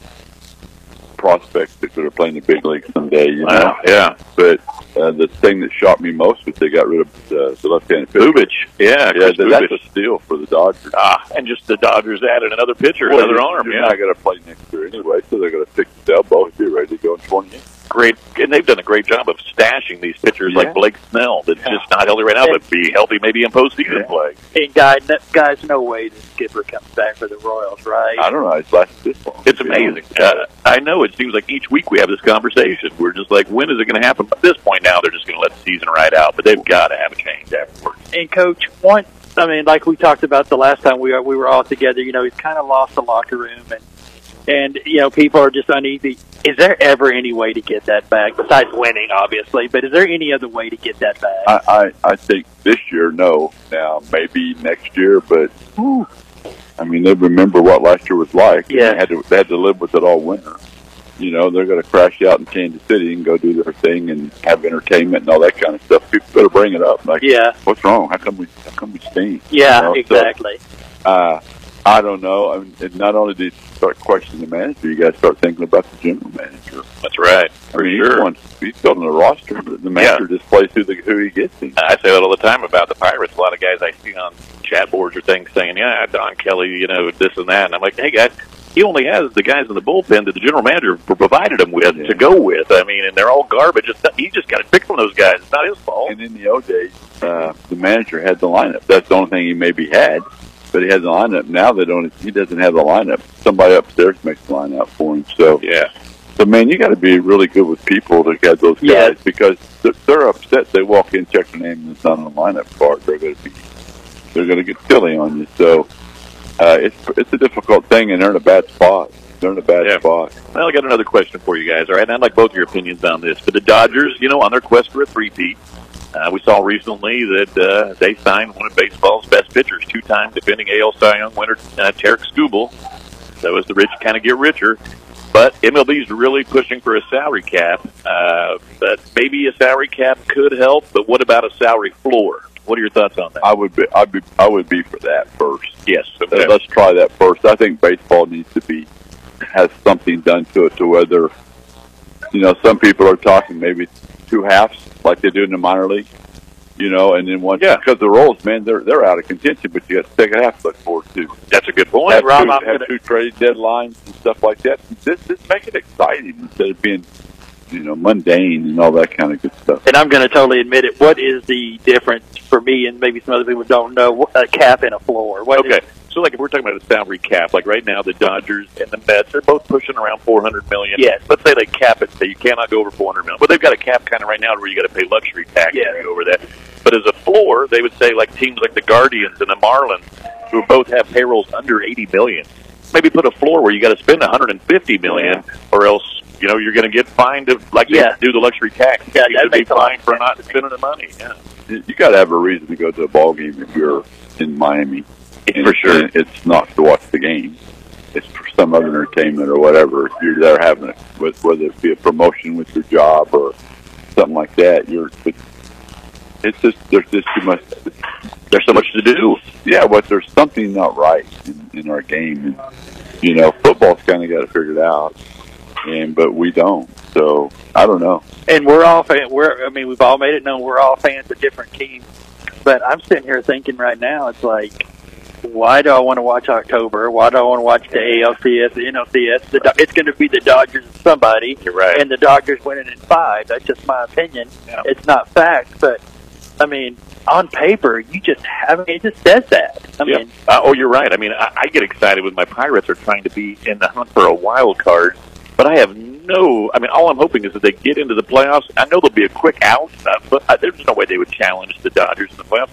prospects that could have played in the big league someday. You know? Wow, yeah. But uh, the thing that shocked me most was they got rid of uh, the left-handed pitcher. Bubich. Yeah, Yeah, Chris that- that's Bubich. a steal for the Dodgers. Ah, and just the Dodgers added another pitcher, Well, another you're- arm. You're Yeah, not going to play next year anyway, so they're going to fix his elbow and be ready to go in twenty-eight. great, and they've done a great job of stashing these pitchers Yeah. like Blake Snell, that's just not healthy right now, but be healthy maybe in postseason Yeah. play. And guys, guys, no way that Skipper comes back for the Royals, right? I don't know. It's lasted this long. It's amazing. Uh, I know it seems like each week we have this conversation. We're just like, when is it going to happen? At this point now, they're just going to let the season ride out, but they've got to have a change afterwards. And Coach, once I mean, like we talked about the last time we were we were all together. You know, he's kind of lost the locker room, and and you know, people are just uneasy. Is there ever any way to get that back besides winning, obviously? But is there any other way to get that back? I, I, I think this year, no. Now, maybe next year, but whew, I mean, they remember what last year was like. Yeah. They had to, they had to live with it all winter. You know, they're going to crash out in Kansas City and go do their thing and have entertainment and all that kind of stuff. People better bring it up. Like, Yeah. what's wrong? How come we, how come we stink? Yeah, You know, so, exactly. uh, I don't know. I mean, and not only do you start questioning the manager, you got to start thinking about the general manager. That's right. I mean, sure. he's, one, he's building a roster, but the manager just plays who, the, who he gets in. I say that all the time about the Pirates. A lot of guys I see on chat boards or things saying, yeah, Don Kelly, you know, this and that. And I'm like, hey, guys, he only has the guys in the bullpen that the general manager provided him with Yeah. to go with. I mean, and they're all garbage. It's not, he just got to pick from those guys. It's not his fault. And in the old days, uh, the manager had the lineup. That's the only thing he maybe had, but he has the lineup. Now they don't. He doesn't have the lineup. Somebody upstairs makes the lineup for him. So, yeah. So, man, you got to be really good with people to get those guys Yeah. because they're, they're upset. They walk in, check their name, and it's not on the lineup card. They're going to be, they're going to get silly on you. So, uh, it's it's a difficult thing, and they're in a bad spot. They're in a bad Yeah. spot. Well, I got another question for you guys, all right? And I'd like both your opinions on this. But the Dodgers, you know, on their quest for a three-peat, uh, we saw recently that uh, they signed one of baseball's best pitchers, two-time defending A L Cy Young winner, uh, Tarek Skubal. So as the rich kind of get richer. But M L B's really pushing for a salary cap. Uh, but maybe a salary cap could help, but what about a salary floor? What are your thoughts on that? I would be, I'd be, I would be for that first. Yes. Uh, Okay. Let's try that first. I think baseball needs to be has something done to it to whether, you know, some people are talking maybe two halves like they do in the minor league, you know, and then one Yeah. because the Royals, man, they're they're out of contention, but you got the second half to look forward to. That's a good point, Have, Rob. two, I'm have gonna- two trade deadlines and stuff like that. This this make it exciting instead of being, you know, mundane and all that kind of good stuff. And I'm going to totally admit it. What is the difference for me and maybe some other people don't know? A cap and a floor. What Okay. is- So, like, if we're talking about a salary cap, like right now, the Dodgers and the Mets are both pushing around four hundred million dollars. Yes. Let's say they cap it, say you cannot go over four hundred million dollars. But they've got a cap kind of right now where you got to pay luxury tax Yeah. if you go over that. But as a floor, they would say like teams like the Guardians and the Marlins, who both have payrolls under eighty million dollars, maybe put a floor where you got to spend one hundred fifty million dollars, or else you know you're going to get fined if like Yeah. they do the luxury tax. Yeah, you that should be makes a lot fined of for sense not to me. spending the money. Yeah. You, you got to have a reason to go to a ball game if you're in Miami. And For it's- sure. and it's not to watch the game. It's for some other entertainment or whatever. If you're there having it, with, whether it be a promotion with your job or something like that, you're. It's, it's just there's just too much. There's so much to do. Yeah, but there's something not right in, in our game. And You know, football's kind of got it figured out, and but we don't. So I don't know. And we're all fan, we're I mean we've all made it known we're all fans of different teams. But I'm sitting here thinking right now, it's like, why do I want to watch October? Why do I want to watch the A L C S, the N L C S? The, it's going to be the Dodgers and somebody. You're right. And the Dodgers winning in five. That's just my opinion. Yeah. It's not fact, but I mean, on paper, you just have. I mean, it just says that. I yeah. mean, uh, oh, you're right. I mean, I, I get excited when my Pirates are trying to be in the hunt for a wild card, but I have no. I mean, all I'm hoping is that they get into the playoffs. I know there'll be a quick out, uh, but uh, there's no way they would challenge the Dodgers in the playoffs.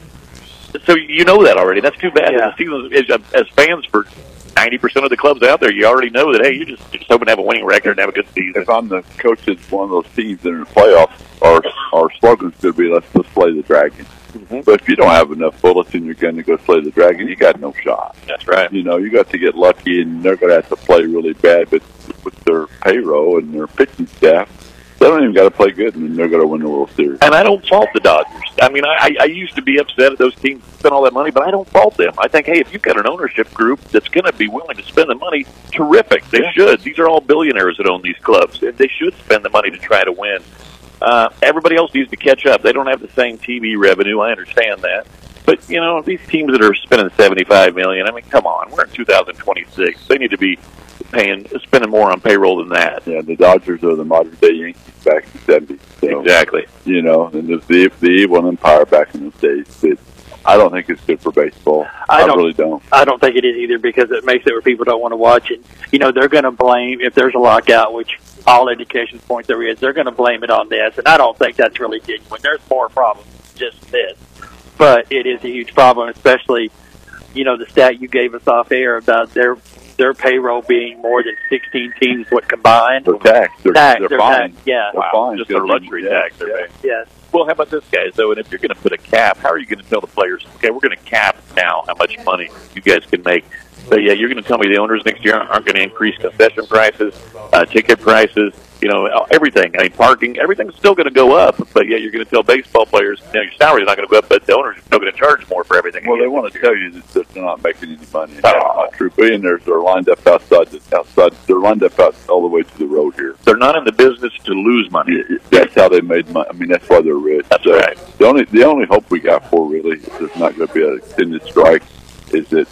So you know that already. That's too bad. Yeah. The season is, as fans for ninety percent of the clubs out there, you already know that, hey, you're just, you're just hoping to have a winning record and have a good season. If I'm the coach of one of those teams that are in the playoffs, our, our slogan's going to be, let's, let's play the Dragon. Mm-hmm. But if you don't have enough bullets in your gun to go slay the Dragon, you got no shot. That's right. You know, you got to get lucky, and they're going to have to play really bad, but with their payroll and their pitching staff, they don't even got to play good, and then they're going to win the World Series. And I don't fault the Dodgers. I mean, I, I used to be upset at those teams that spend all that money, but I don't fault them. I think, hey, if you've got an ownership group that's going to be willing to spend the money, terrific. They yeah. should. These are all billionaires that own these clubs. They should spend the money to try to win. Uh, everybody else needs to catch up. They don't have the same T V revenue. I understand that. But, you know, these teams that are spending seventy-five million dollars, I mean, come on. We're in two thousand twenty-six. They need to be paying, spending more on payroll than that. Yeah, the Dodgers are the modern-day Yankees back in the seventies. So, exactly. You know, and there's the, the evil empire back in those days. But I don't think it's good for baseball. I, I don't, really don't. I don't think it is either, because it makes it where people don't want to watch it. You know, they're going to blame, if there's a lockout, which all indications point there is, they're going to blame it on this. And I don't think that's really genuine. There's more problems than just this. But it is a huge problem, especially, you know, the stat you gave us off air about their their payroll being more than sixteen teams what combined. They're taxed. They're, taxed. they're, they're fine. Taxed. Yeah. They're wow. fine. Just their luxury yeah. tax. Yeah. Yes. Well, how about this, guys, though? And if you're going to put a cap, how are you going to tell the players, okay, we're going to cap now how much money you guys can make? But, yeah, you're going to tell me the owners next year aren't going to increase concession prices, uh, ticket prices, you know, everything. I mean, parking, everything's still going to go up. But, yeah, you're going to tell baseball players, you know, your salary's not going to go up, but the owners are still going to charge more for everything. Well, they want to tell you that they're not making any money. That's not true. Billionaires are lined up outside, the, outside. They're lined up out all the way to the road here. They're not in the business to lose money. That's how they made money. I mean, that's why they're rich. That's so right. The only, the only hope we got for, really, if there's not going to be an extended strike, is that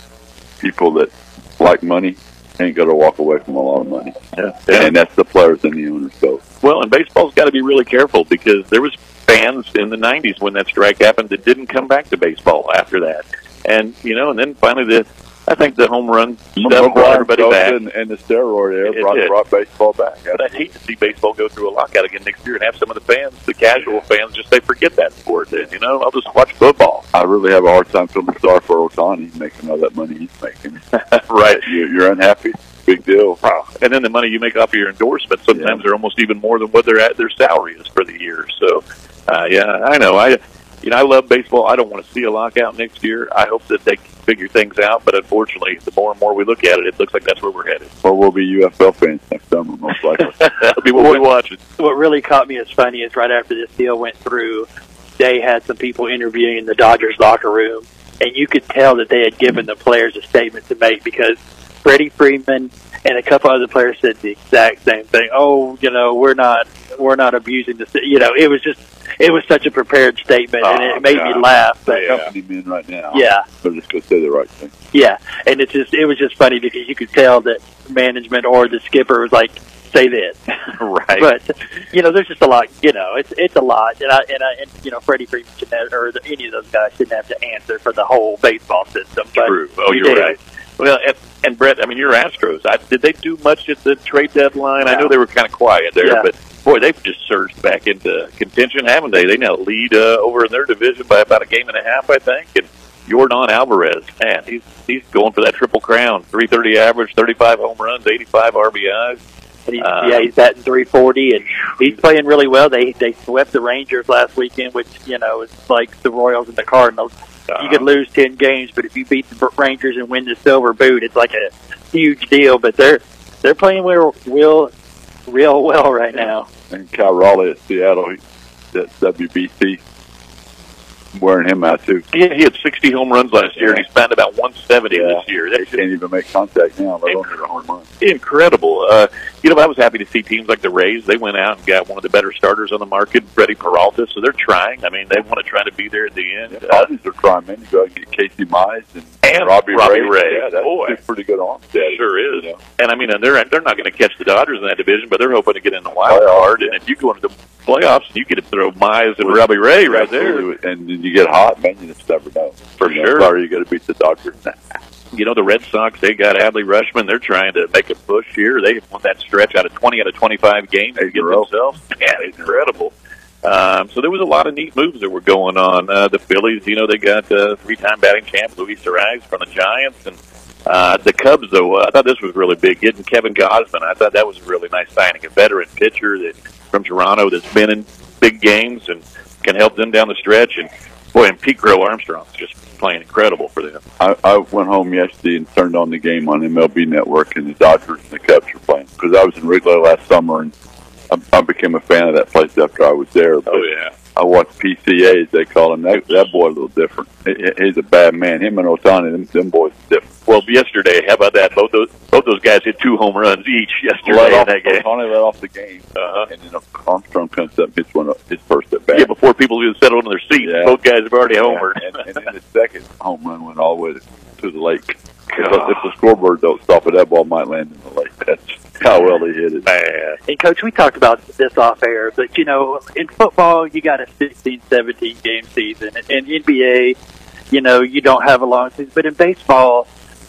people that like money ain't going to walk away from a lot of money. Yeah. Yeah. And that's the players and the owners both. Well, and baseball's got to be really careful, because there was fans in the nineties when that strike happened that didn't come back to baseball after that. And, you know, and then finally the, I think the home run stuff brought everybody back. And, and the steroid era It brought, did. brought baseball back. But I'd hate to see baseball go through a lockout again next year and have some of the fans, the casual fans, just say, forget that sport then, you know, I'll just watch football. I really have a hard time feeling sorry for Ohtani making all that money he's making. Right. You're, you're unhappy? Big deal. Wow. And then the money you make off of your endorsement, sometimes Yeah. they're almost even more than what their at their salary is for the year. So, uh, yeah, I know. I, you know, I love baseball. I don't want to see a lockout next year. I hope that they figure things out. But unfortunately, the more and more we look at it, it looks like that's where we're headed. Or we'll be U F L fans next summer, most likely. That'll be what we're watching. What really caught me as funny is right after this deal went through, they had some people interviewing in the Dodgers locker room, and you could tell that they had given the players a statement to make, because Freddie Freeman and a couple other players said the exact same thing. Oh, you know, we're not we're not abusing the, you know, it was just it was such a prepared statement, and Oh, it made God. me laugh. But They're company men right now. Yeah. They're just going to say the right thing. yeah, and it's just it was just funny, because you could tell that management or the skipper was like, say this. Right. But you know, there's just a lot. You know, it's it's a lot, and I and I and you know, Freddie Freeman shouldn't have, or the, any of those guys shouldn't have to answer for the whole baseball system. But True. Oh, he you're did. right. Well, and, and Brett, I mean, you're Astros. I, did they do much at the trade deadline? I No. know they were kind of quiet there, Yeah. but boy, they've just surged back into contention, haven't they? They now lead uh, over in their division by about a game and a half, I think. And Yordan Alvarez, man, he's he's going for that triple crown: three thirty average, thirty-five home runs, eighty-five R B Is. And he's, Uh, yeah, he's batting three forty, and he's playing really well. They they swept the Rangers last weekend, which, you know, is like the Royals and the Cardinals. Uh-huh. You could lose ten games, but if you beat the Rangers and win the Silver Boot, it's like a huge deal. But they're they're playing real real, real well right now. And Kyle Raleigh at Seattle, he, that's W B C. wearing him out too. Yeah, he had sixty home runs last year, and he's batting about one seventy Yeah. this year. They That's can't even make contact now, let alone hit a home run. incredible. Uh, you know, I was happy to see teams like the Rays. They went out and got one of the better starters on the market, Freddie Peralta. So they're trying. I mean, they want to try to be there at the end. Yeah, all these are trying, man. You go out and get Casey Mize and, And Robbie, Robbie Ray. Ray. Yeah, that's Boy. a pretty good arm. It sure is. And I mean, and they're they're not going to catch the Dodgers in that division, but they're hoping to get in the wild card. And if you go into the playoffs, you get to throw Mize and Robbie Ray right there. Absolutely. And then you get hot, man. You just never know. For You know, sure. Sorry, you got to beat the Dodgers. You know, the Red Sox, they got Adley Rutschman. They're trying to make a push here. They won that stretch out of twenty out of twenty-five games to get themselves. Yeah, incredible. Um, so there was a lot of neat moves that were going on. Uh, the Phillies, you know, they got uh, three-time batting champ Luis Arraez from the Giants. And uh, the Cubs, though, uh, I thought this was really big. Getting Kevin Gausman, I thought that was a really nice signing. A veteran pitcher that from Toronto that's been in big games and can help them down the stretch. And, boy, and Pete Crow Armstrong's just playing incredible for them. I, I went home yesterday and turned on the game on M L B Network, and the Dodgers and the Cubs were playing. Because I was in Wrigley last summer, and I, I became a fan of that place after I was there. But Oh, yeah. I watched P C A, as they call him. That, that boy a little different. He, he's a bad man. Him and Otani, them, them boys are different. Well, yesterday, how about that? Both those both those guys hit two home runs each yesterday Let in off, that game. Otani let off the game, Uh-huh. and then Armstrong comes up and hits one up, his first at bat. Yeah, before people even settled in their seats, Yeah. both guys have already homered. And, and then the second home run went all the way to, to the lake. If, if the scoreboard don't stop it, that ball might land in the lake. That's how well he hit it. Man. And, Coach, we talked about this off air, but, you know, in football, you got a sixteen, seventeen game season. In N B A, you know, you don't have a long season. But in baseball,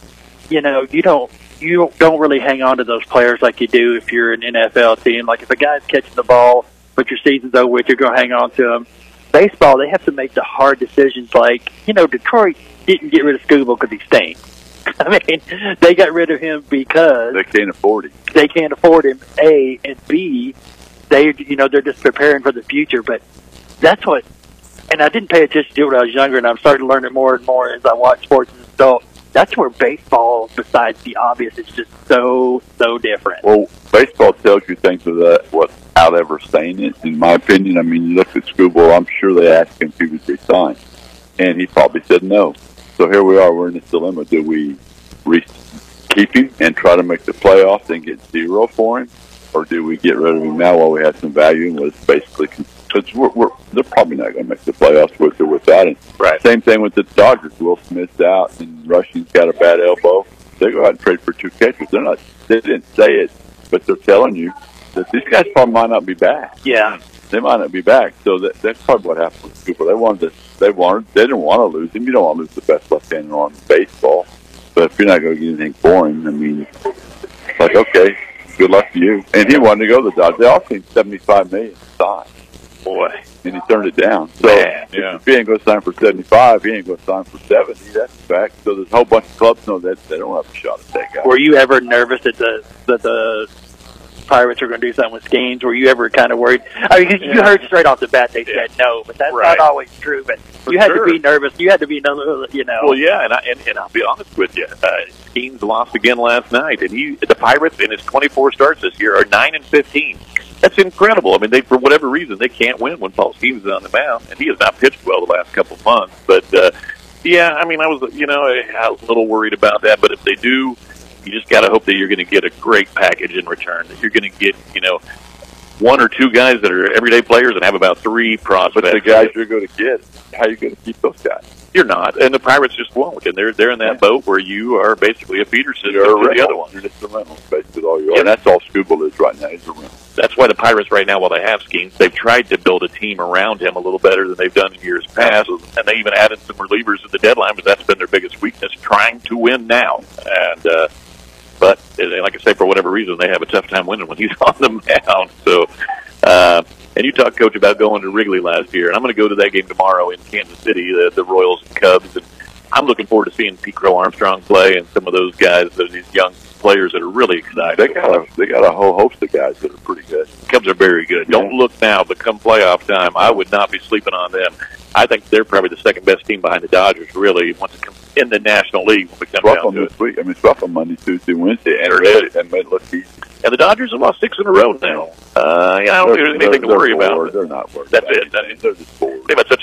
you know, you don't you don't really hang on to those players like you do if you're an N F L team. Like, if a guy's catching the ball, but your season's over with, you're going to hang on to him. Baseball, they have to make the hard decisions like, you know, Detroit didn't get rid of Scooble because he stinks. I mean, they got rid of him because They can't afford him. they can't afford him, A, and B, they, you know, they're just preparing for the future. But that's what, and I didn't pay attention to it when I was younger, and I'm starting to learn it more and more as I watch sports as an adult. That's where baseball, besides the obvious, is just so, so different. Well, baseball tells you things without, without ever saying it, in my opinion. I mean, you look at Scooble, I'm sure they asked him if he would resign, and he probably said no. So here we are, we're in this dilemma. Do we re- keep him and try to make the playoffs and get zero for him, or do we get rid of him now while we have some value and let's basically, because we're, we're, they're probably not going to make the playoffs with or without him. Right. Same thing with the Dodgers. Will Smith's out and Rushing's got a bad elbow. They go out and trade for two catchers. They're not, they didn't say it, but they're telling you that these guys probably might not be back. Yeah. They might not be back. So that, that's probably what happened with people. They wanted to, they wanted, they didn't want to lose him. You don't want to lose the best left-handed arm in baseball. But if you're not going to get anything for him, I mean, it's like, okay, good luck to you. And he wanted to go to the Dodgers. They offered him seventy-five million dollars to sign. Boy. And he turned it down. So Man, yeah. if he ain't going to sign for seventy-five, he ain't going to sign for seventy. That's the fact. So there's a whole bunch of clubs know that they don't have a shot at that guy. Were you ever nervous that the that the Pirates were going to do something with Skeens? Were you ever kind of worried? I mean, you Yeah. heard straight off the bat they said no, but that's Right. not always true. But For you had sure. to be nervous. You had to be, you know. Well, yeah, and, I, and, and I'll be honest with you. Uh, Skeens lost again last night, and he, the Pirates in his twenty-four starts this year are nine and fifteen. That's incredible. I mean, they for whatever reason they can't win when Paul Skeens is on the mound, and he has not pitched well the last couple of months. But uh, yeah, I mean, I was you know I was a little worried about that. But if they do, you just got to hope that you're going to get a great package in return. That you're going to get you know one or two guys that are everyday players and have about three prospects. But the guys you're going to get, how are you going to keep those guys? You're not, and the Pirates just won't. And they're they're in that boat where you are basically a feeder system You're a to the rental. other one. You're just a rental, basically all you are. Yeah. And that's all Scooble is right now. He's a rental. That's why the Pirates right now, while they have Skeens, they've tried to build a team around him a little better than they've done in years past. And they even added some relievers at the deadline, but that's been their biggest weakness, trying to win now. And uh, but uh, like I say, for whatever reason, they have a tough time winning when he's on the mound. So. Uh, and you talked, Coach, about going to Wrigley last year, and I'm going to go to that game tomorrow in Kansas City, the, the Royals and Cubs. And I'm looking forward to seeing Pete Crow Armstrong play and some of those guys, those these young players that are really excited. They got a, they got a whole host of guys that are pretty good. Cubs are very good. Don't look now, but come playoff time, I would not be sleeping on them. I think they're probably the second best team behind the Dodgers, really, once it comes in the National League when we come Rough down on to this it. week. I mean, it's rough on Monday, Tuesday, Wednesday, and Sure made, is. and made it look easy. And the Dodgers have lost six in a row now. Uh, yeah, I don't think there's anything to they're worry bored. about. They're not worried. That's about it. That is, They're just bored. they've had such a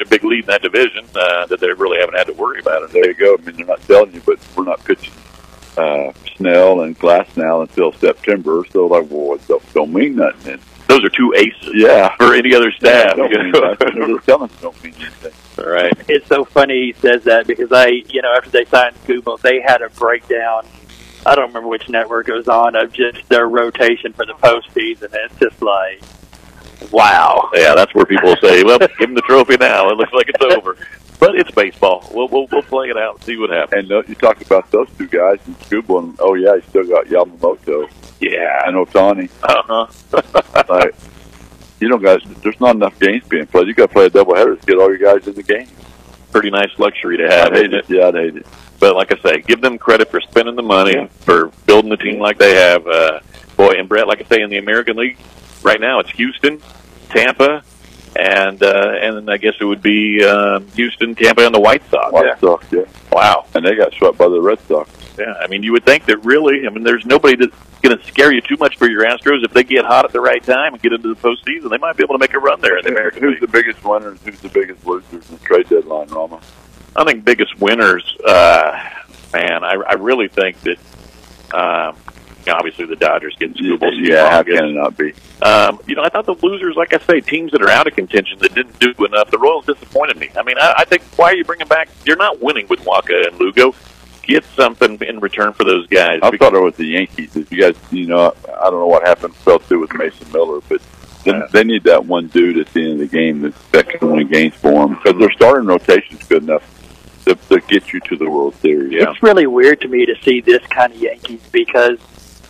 big lead in that division uh, that they really haven't had to worry about it. There you go. I mean, they're not telling you, but we're not pitching uh, Snell and Glasnow until September. So, like, well, it don't, don't mean nothing. And, those are two aces. Yeah, for any other staff. Yeah, don't mean nothing. They're telling us don't mean anything. All right. It's so funny he says that because I, you know, after they signed Skubal, they had a breakdown. I don't remember which network it was on of just their rotation for the postseason. It's just like, wow. Yeah, that's where people say, well, give him the trophy now. It looks like it's over. But it's baseball. We'll we'll, we'll play it out and see what happens. And uh, you talk about those two guys and Skubal, and oh yeah, you still got Yamamoto. Yeah, and Ohtani. Uh huh. Like, you know, guys, there's not enough games being played. You got to play a doubleheader to get all your guys in the game. Pretty nice luxury to have, I hate isn't it. it? Yeah, I hate it. But like I say, give them credit for spending the money, yeah. for building the team like they have. Uh, boy, and Brett, like I say, in the American League right now, it's Houston, Tampa, and uh, and then I guess it would be uh, Houston, Tampa, and the White Sox. White yeah. Sox, yeah. Wow. And they got swept by the Red Sox. Yeah, I mean, you would think that really, I mean, there's nobody that's going to scare you too much for your Astros. If they get hot at the right time and get into the postseason, they might be able to make a run there in the American Who's League. the biggest winner and who's the biggest losers in the trade deadline, Rama? I think biggest winners, uh, man, I, I really think that, um, you know, obviously the Dodgers getting Super Bowl. Yeah, how can it not be? Um, you know, I thought the losers, like I say, teams that are out of contention that didn't do enough. The Royals disappointed me. I mean, I, I think, why are you bringing back? You're not winning with Waka and Lugo. Get something in return for those guys. I thought it was the Yankees. If you guys, you know, I don't know what happened, fell through with Mason Miller, but they, Yeah. they need that one dude at the end of the game that, that can win games for them because their starting rotation is good enough to, to get you to the World Series. Yeah. It's really weird to me to see this kind of Yankees because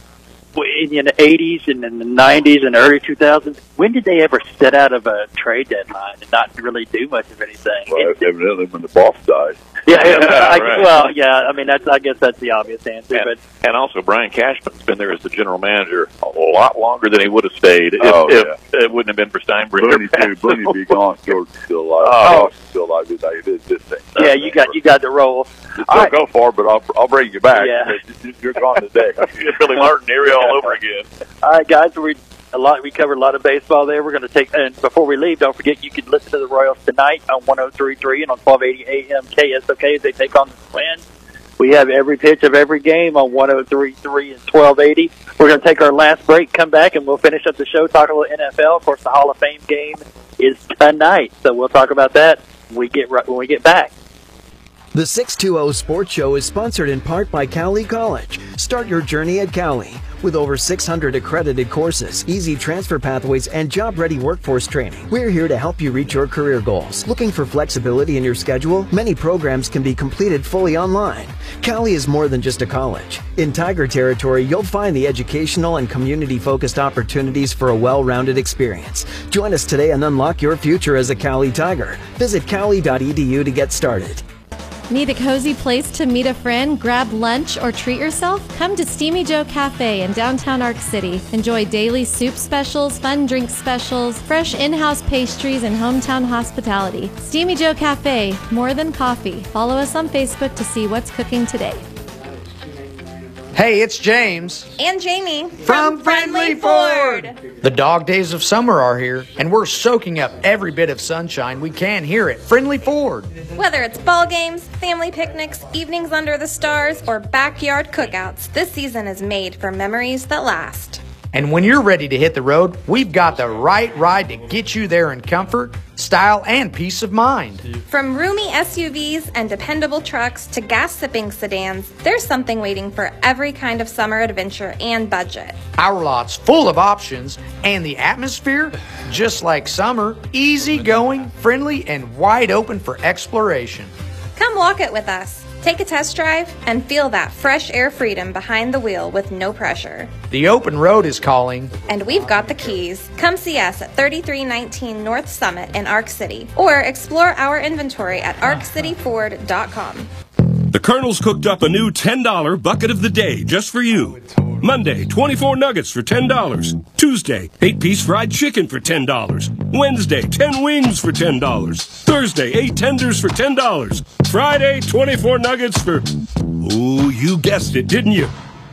in the eighties and in the nineties and early two thousands, when did they ever set out of a trade deadline and not really do much of anything? Well, It- evidently when the boss died. yeah, yeah, I, Right. well, yeah. I mean, that's I guess that's the obvious answer. And, But and also, Brian Cashman's been there as the general manager a lot longer than he would have stayed if, Oh, if yeah. it wouldn't have been for Steinbrenner. Booney, too. Booney be gone. George is still alive. Oh. George is still alive. He's like, this, this thing. yeah, you got you got the roll. Just All don't right. go far, but I'll, I'll bring you back. Yeah. You're gone today. Billy Martin area all over again. All right, guys, we a lot. We covered a lot of baseball there. We're going to take, and before we leave, don't forget you can listen to the Royals tonight on one oh three point three and on twelve eighty A M K S O K as they take on the Twins. We have every pitch of every game on one oh three point three and twelve eighty. We're going to take our last break, come back, and we'll finish up the show talking about N F L. Of course, the Hall of Fame game is tonight, so we'll talk about that when we get right, when we get back. The six twenty Sports Show is sponsored in part by Cowley College. Start your journey at Cowley. With over six hundred accredited courses, easy transfer pathways, and job-ready workforce training, we're here to help you reach your career goals. Looking for flexibility in your schedule? Many programs can be completed fully online. Cowley is more than just a college. In Tiger Territory, you'll find the educational and community-focused opportunities for a well-rounded experience. Join us today and unlock your future as a Cowley Tiger. Visit cowley dot e d u to get started. Need a cozy place to meet a friend, grab lunch, or treat yourself? Come to Steamy Joe Cafe in downtown Arc City. Enjoy daily soup specials, fun drink specials, fresh in-house pastries, and hometown hospitality. Steamy Joe Cafe, more than coffee. Follow us on Facebook to see what's cooking today. Hey, it's James. And Jamie From Friendly Ford. The dog days of summer are here, and we're soaking up every bit of sunshine we can here at Friendly Ford. Whether it's ball games, family picnics, evenings under the stars, or backyard cookouts, this season is made for memories that last. And when you're ready to hit the road, we've got the right ride to get you there in comfort, style, and peace of mind. From roomy S U Vs and dependable trucks to gas-sipping sedans, there's something waiting for every kind of summer adventure and budget. Our lot's full of options, and the atmosphere, just like summer, easygoing, friendly, and wide open for exploration. Come walk it with us. Take a test drive and feel that fresh air freedom behind the wheel with no pressure. The open road is calling. And we've got the keys. Come see us at thirty-three nineteen North Summit in Arc City, or explore our inventory at arc city ford dot com. The Colonel's cooked up a new ten dollar bucket of the day just for you. Monday, twenty-four nuggets for ten dollars. Tuesday, eight piece fried chicken for ten dollars. Wednesday, ten wings for ten dollars. Thursday, eight tenders for ten dollars. Friday, twenty-four nuggets for... Oh, you guessed it, didn't you?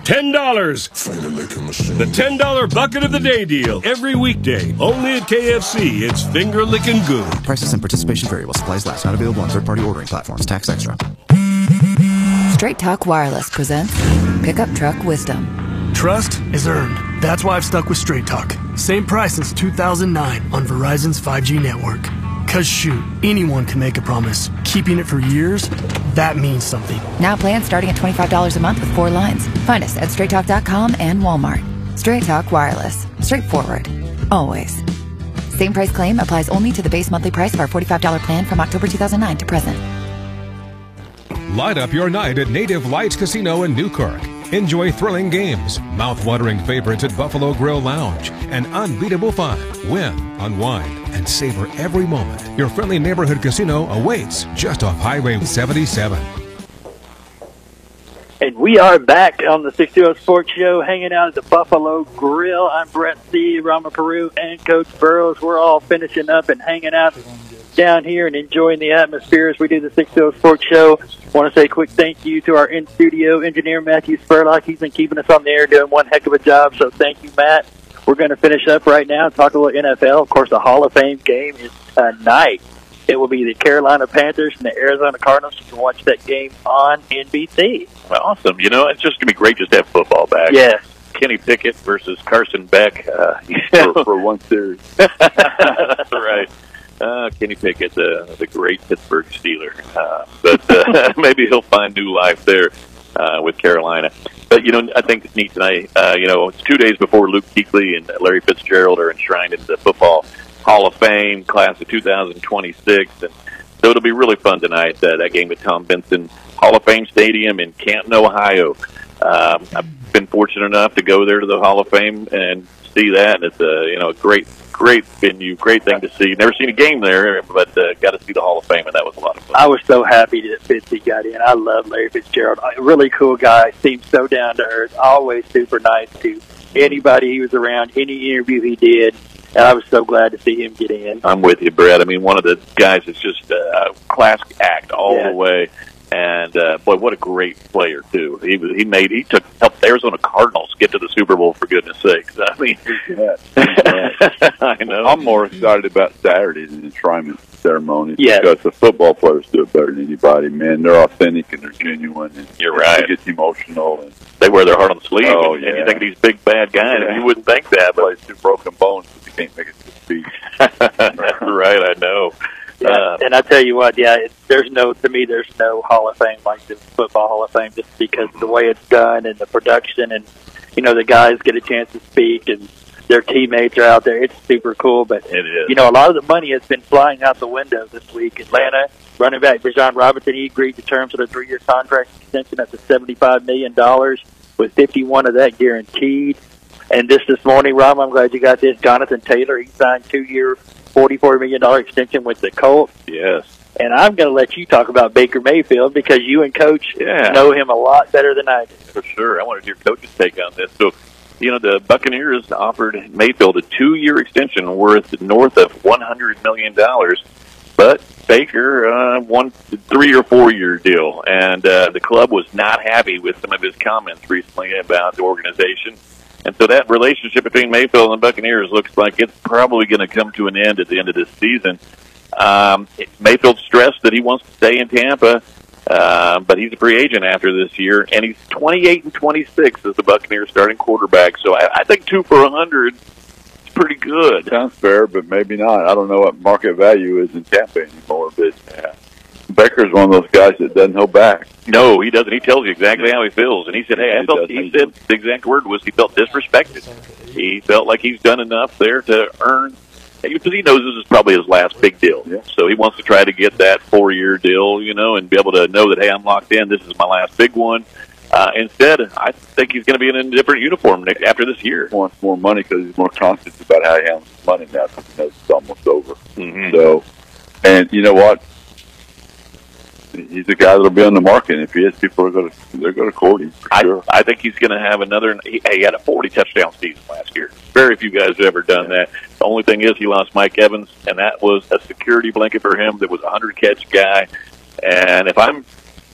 ten dollars. The ten dollar bucket of the day deal. Every weekday. Only at K F C. It's finger licking good. Prices and participation vary while supplies last. Not available on third-party ordering platforms. Tax extra. Straight Talk Wireless presents Pickup Truck Wisdom. Trust is earned. That's why I've stuck with Straight Talk. Same price since two thousand nine on Verizon's five G network. Cause shoot, anyone can make a promise. Keeping it for years, that means something. Now plans starting at twenty-five dollars a month with four lines. Find us at straight talk dot com and Walmart. Straight Talk Wireless. Straightforward. Always. Same price claim applies only to the base monthly price of our forty-five dollar plan from October two thousand nine to present. Light up your night at Native Lights Casino in Newkirk. Enjoy thrilling games, mouth-watering favorites at Buffalo Grill Lounge, and unbeatable fun. Win, unwind, and savor every moment. Your friendly neighborhood casino awaits just off Highway seventy-seven. And we are back on the six two zero Sports Show, hanging out at the Buffalo Grill. I'm Brett C., Rama Peru, and Coach Burrows. We're all finishing up and hanging out down here and enjoying the atmosphere as we do the six two zero Sports Show. I want to say a quick thank you to our in-studio engineer, Matthew Spurlock. He's been keeping us on the air, doing one heck of a job, so thank you, Matt. We're going to finish up right now and talk a little N F L. Of course, the Hall of Fame game is tonight. It will be the Carolina Panthers and the Arizona Cardinals. You can watch that game on N B C. Awesome. You know, it's just going to be great just to have football back. Yes. Kenny Pickett versus Carson Beck. Uh, for, for one series. That's right. Uh, Kenny Pickett, the, the great Pittsburgh Steeler. Uh, but uh, maybe he'll find new life there uh, with Carolina. But, you know, I think it's neat tonight. Uh, you know, it's two days before Luke Kuechly and Larry Fitzgerald are enshrined into the Football Hall of Fame, class of two thousand twenty-six. And so it'll be really fun tonight, uh, that game at Tom Benson Hall of Fame Stadium in Canton, Ohio. Um, I've been fortunate enough to go there to the Hall of Fame and see that. And it's a, you know, a great, great venue, great thing to see. Never seen a game there, but uh, got to see the Hall of Fame, and that was a lot of fun. I was so happy that Fitzy got in. I love Larry Fitzgerald. A really cool guy. Seems so down to earth. Always super nice to anybody he was around, any interview he did. And I was so glad to see him get in. I'm with you, Brett. I mean, one of the guys that's just a class act all yeah. the way. And uh, boy, what a great player too. He was, he made he took helped the Arizona Cardinals get to the Super Bowl, for goodness sakes. I mean, I know. I'm more excited about Saturday than the enshrinement ceremony. Yes. Because the football players do it better than anybody. Man, they're authentic and they're genuine. And You're right. It gets emotional. And they wear their heart on the sleeve. Oh, and, yeah. and you think of these big bad guys, Yeah. you wouldn't think that, but plays two broken bones, but you can't make it to the speech. right, I know. Yeah, Uh, and I tell you what, yeah, it, there's no, to me, there's no Hall of Fame like the Football Hall of Fame, just because of the way it's done and the production, and you know the guys get a chance to speak and their teammates are out there. It's super cool, but it is. you know a lot of the money has been flying out the window this week. Atlanta running back Bijan Robinson, he agreed to terms of a three-year contract extension up to seventy-five million dollars, with fifty-one of that guaranteed. And this this morning, Rob, I'm glad you got this. Jonathan Taylor, he signed two-year, forty-four million dollars extension with the Colts. Yes. And I'm going to let you talk about Baker Mayfield because you and Coach Yeah. know him a lot better than I do. For sure. I wanted to hear Coach's take on this. So, you know, the Buccaneers offered Mayfield a two-year extension worth north of one hundred million dollars. But Baker uh, won a three- or four-year deal. And uh, the club was not happy with some of his comments recently about the organization. And so that relationship between Mayfield and the Buccaneers looks like it's probably going to come to an end at the end of this season. Um, Mayfield stressed that he wants to stay in Tampa, uh, but he's a free agent after this year, and he's twenty-eight and twenty-six as the Buccaneers starting quarterback. So I, I think two for a hundred is pretty good. Sounds fair, but maybe not. I don't know what market value is in Tampa anymore, but yeah. Baker's one of those guys that doesn't hold back. No, he doesn't. He tells you exactly how he feels. And he said, hey, I He felt, does. he said the exact word was he felt disrespected. He felt like he's done enough there to earn, because he knows this is probably his last big deal. Yeah. So he wants to try to get that four-year deal, you know, and be able to know that, hey, I'm locked in. This is my last big one. Uh, instead, I think he's going to be in a different uniform next, after this year. He wants more money because he's more conscious about how he handles his money now because he knows it's almost over. Mm-hmm. So, and you know what? He's a guy that'll be on the market. If he is, people are going to they're going to court him for I, sure. I think he's going to have another. He, he had a forty touchdown season last year. Very few guys have ever done that. The only thing is he lost Mike Evans, and that was a security blanket for him. That was a hundred catch guy. And if I'm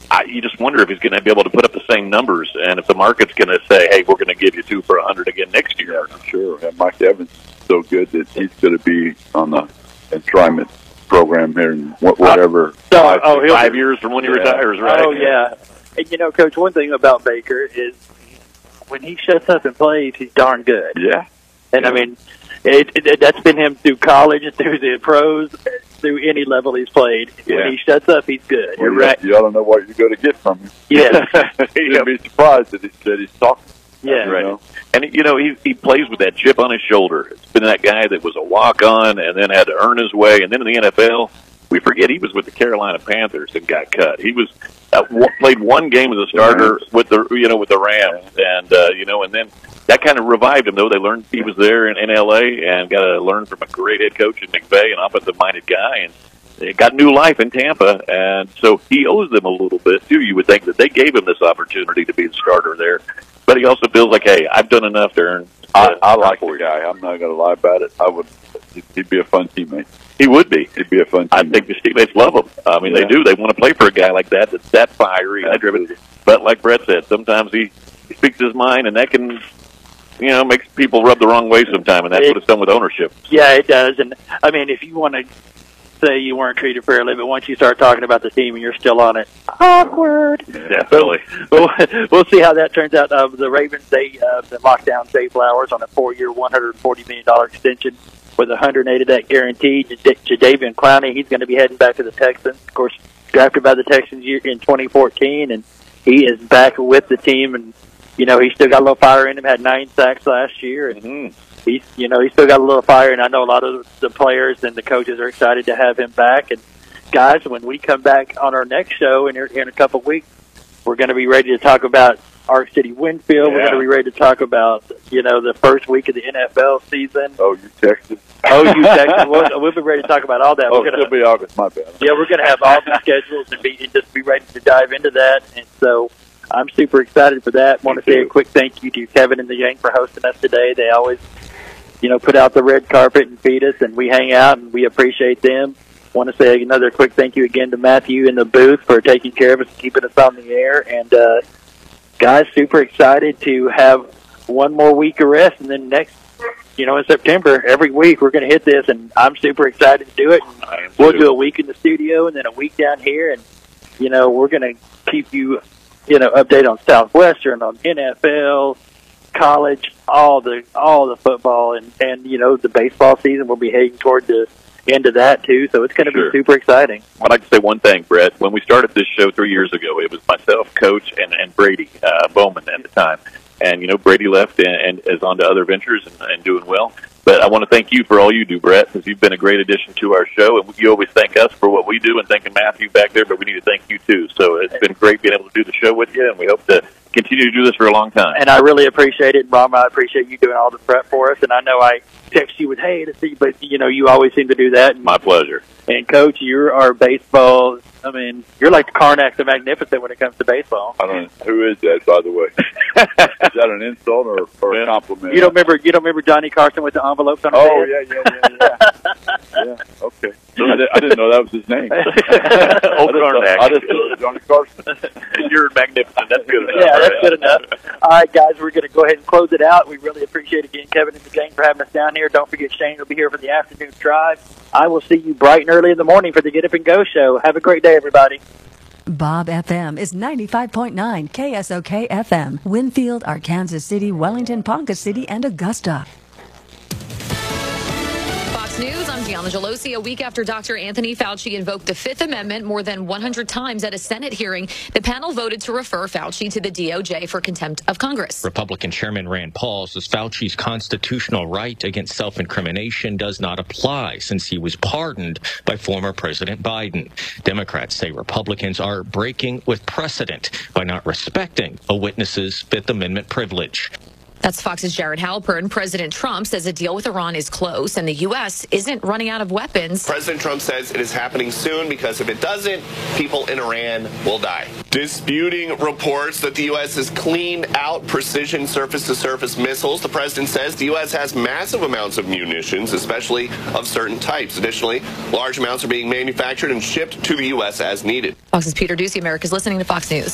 I, you just wonder if he's going to be able to put up the same numbers, and if the market's going to say, "Hey, we're going to give you two for a hundred again next year." Yeah, sure. And Mike Evans is so good that he's going to be on the enshrinement program here in whatever So, five, oh, he'll five be- years from when he Yeah. retires, right? Oh, yeah. And, you know, Coach, one thing about Baker is when he shuts up and plays, he's darn good. Yeah. And, I mean, it, it, that's been him through college and through the pros, through any level he's played. Yeah. When he shuts up, he's good. Well, You're you- right. You ought to know what you're going to get from him. Yes. You'd be surprised that, he, that he's talking. Yeah. You Right. know? And, you know, he he plays with that chip on his shoulder. It's been that guy that was a walk-on and then had to earn his way. And then in the N F L, we forget he was with the Carolina Panthers and got cut. He was uh, w- played one game as a starter with the, you know, with the Rams. And, uh, you know, and then that kind of revived him, though. They learned he was there in, in L A and got to learn from a great head coach in McVay, an offensive-minded guy. And it got new life in Tampa, and so he owes them a little bit, too. You would think that they gave him this opportunity to be the starter there. But he also feels like, hey, I've done enough to earn. I, I like the guy. I'm not going to lie about it. I would. He'd be a fun teammate. He would be. He'd be a fun teammate. I think his teammates love him. I mean, Yeah. they do. They want to play for a guy like that that's that fiery, that driven. But like Brett said, sometimes he, he speaks his mind, and that can, you know, makes people rub the wrong way sometimes, and that's what it's done with ownership. Yeah, it does. And, I mean, if you want to say you weren't treated fairly, but once you start talking about the team and you're still on it, awkward. Definitely. We'll, we'll see how that turns out. Uh, the Ravens, they uh, they locked down Zay Flowers on a four-year, one hundred forty million dollars extension with one hundred eight of that guaranteed. Jadeveon Clowney, he's going to be heading back to the Texans. Of course, drafted by the Texans year in twenty fourteen, and he is back with the team. And, you know, he's still got a little fire in him, had nine sacks last year. And mm-hmm. he's, you know, he's still got a little fire, and I know a lot of the players and the coaches are excited to have him back. And, guys, when we come back on our next show in, in a couple of weeks, we're going to be ready to talk about Ark City Winfield. Yeah. We're going to be ready to talk about, you know, the first week of the N F L season. Oh, you texted? Oh, you texted. We'll, we'll be ready to talk about all that. Oh, we're gonna, it'll be August. My bad. yeah, we're going to have all the schedules and, be, and just be ready to dive into that. And so I'm super excited for that. Want to say a quick thank you to Kevin and the gang for hosting us today. They always, you know, put out the red carpet and feed us, and we hang out, and we appreciate them. Want to say another quick thank you again to Matthew in the booth for taking care of us and keeping us on the air. And, uh, guys, super excited to have one more week of rest, and then next, you know, in September, every week we're going to hit this, and I'm super excited to do it. We'll do a week in the studio and then a week down here, and, you know, we're going to keep you, you know, updated on Southwestern, on N F L, college, all the all the football, and, and you know, the baseball season. We'll be heading toward the end of that, too, so it's going to Sure. be super exciting. I'd like to say one thing, Brett. When we started this show three years ago, it was myself, Coach, and, and Brady uh, Bowman at the time. And, you know, Brady left and, and is on to other ventures and, and doing well. But I want to thank you for all you do, Brett, because you've been a great addition to our show. And you always thank us for what we do, and thanking Matthew back there, but we need to thank you, too. So it's been great being able to do the show with you, and we hope to continue to do this for a long time. And I really appreciate it. And Ron, I appreciate you doing all the prep for us. And I know I text you with, hey, to see, but, you know, you always seem to do that. And, My pleasure. and Coach, you're our baseball, I mean, you're like the Karnak the Magnificent when it comes to baseball. I don't know. Who is that, by the way? Is that an insult or, or a compliment? You don't remember you don't remember Johnny Carson with the envelopes on his Oh, head? yeah, yeah, yeah, yeah. yeah, okay. I, did, I didn't know that was his name. Old Karnak. I just thought Johnny Carson. You're magnificent. That's good enough. Yeah, that's Brett. good enough. All right, guys, we're going to go ahead and close it out. We really appreciate, again, Kevin and the gang for having us down here. Don't forget, Shane will be here for the afternoon drive. I will see you bright and early in the morning for the Get Up and Go show. Have a great day, everybody. Bob F M is ninety-five point nine K S O K F M. Winfield, Arkansas City, Wellington, Ponca City, and Augusta. Fox News, I'm Gianna Gelosi. A week after Doctor Anthony Fauci invoked the Fifth Amendment more than one hundred times at a Senate hearing, the panel voted to refer Fauci to the D O J for contempt of Congress. Republican Chairman Rand Paul says Fauci's constitutional right against self-incrimination does not apply since he was pardoned by former President Biden. Democrats say Republicans are breaking with precedent by not respecting a witness's Fifth Amendment privilege. That's Fox's Jared Halpern. President Trump says a deal with Iran is close and the U S isn't running out of weapons. President Trump says it is happening soon because if it doesn't, people in Iran will die. Disputing reports that the U S has cleaned out precision surface-to-surface missiles, the president says the U S has massive amounts of munitions, especially of certain types. Additionally, large amounts are being manufactured and shipped to the U S as needed. Fox's Peter Ducey. America's listening to Fox News.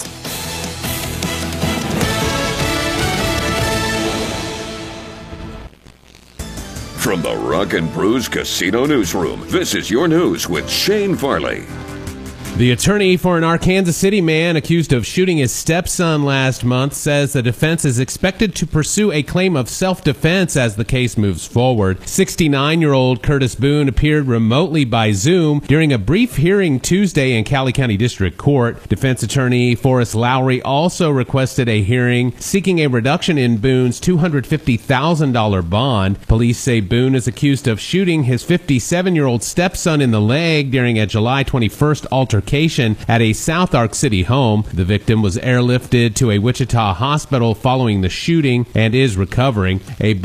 From the Rock and Brews Casino Newsroom, this is your news with Shane Farley. The attorney for an Arkansas City man accused of shooting his stepson last month says the defense is expected to pursue a claim of self-defense as the case moves forward. sixty-nine-year-old Curtis Boone appeared remotely by Zoom during a brief hearing Tuesday in Cowley County District Court. Defense attorney Forrest Lowry also requested a hearing seeking a reduction in Boone's two hundred fifty thousand dollars bond. Police say Boone is accused of shooting his fifty-seven-year-old stepson in the leg during a July twenty-first altercation at a South Ark City home. The victim was airlifted to a Wichita hospital following the shooting and is recovering. A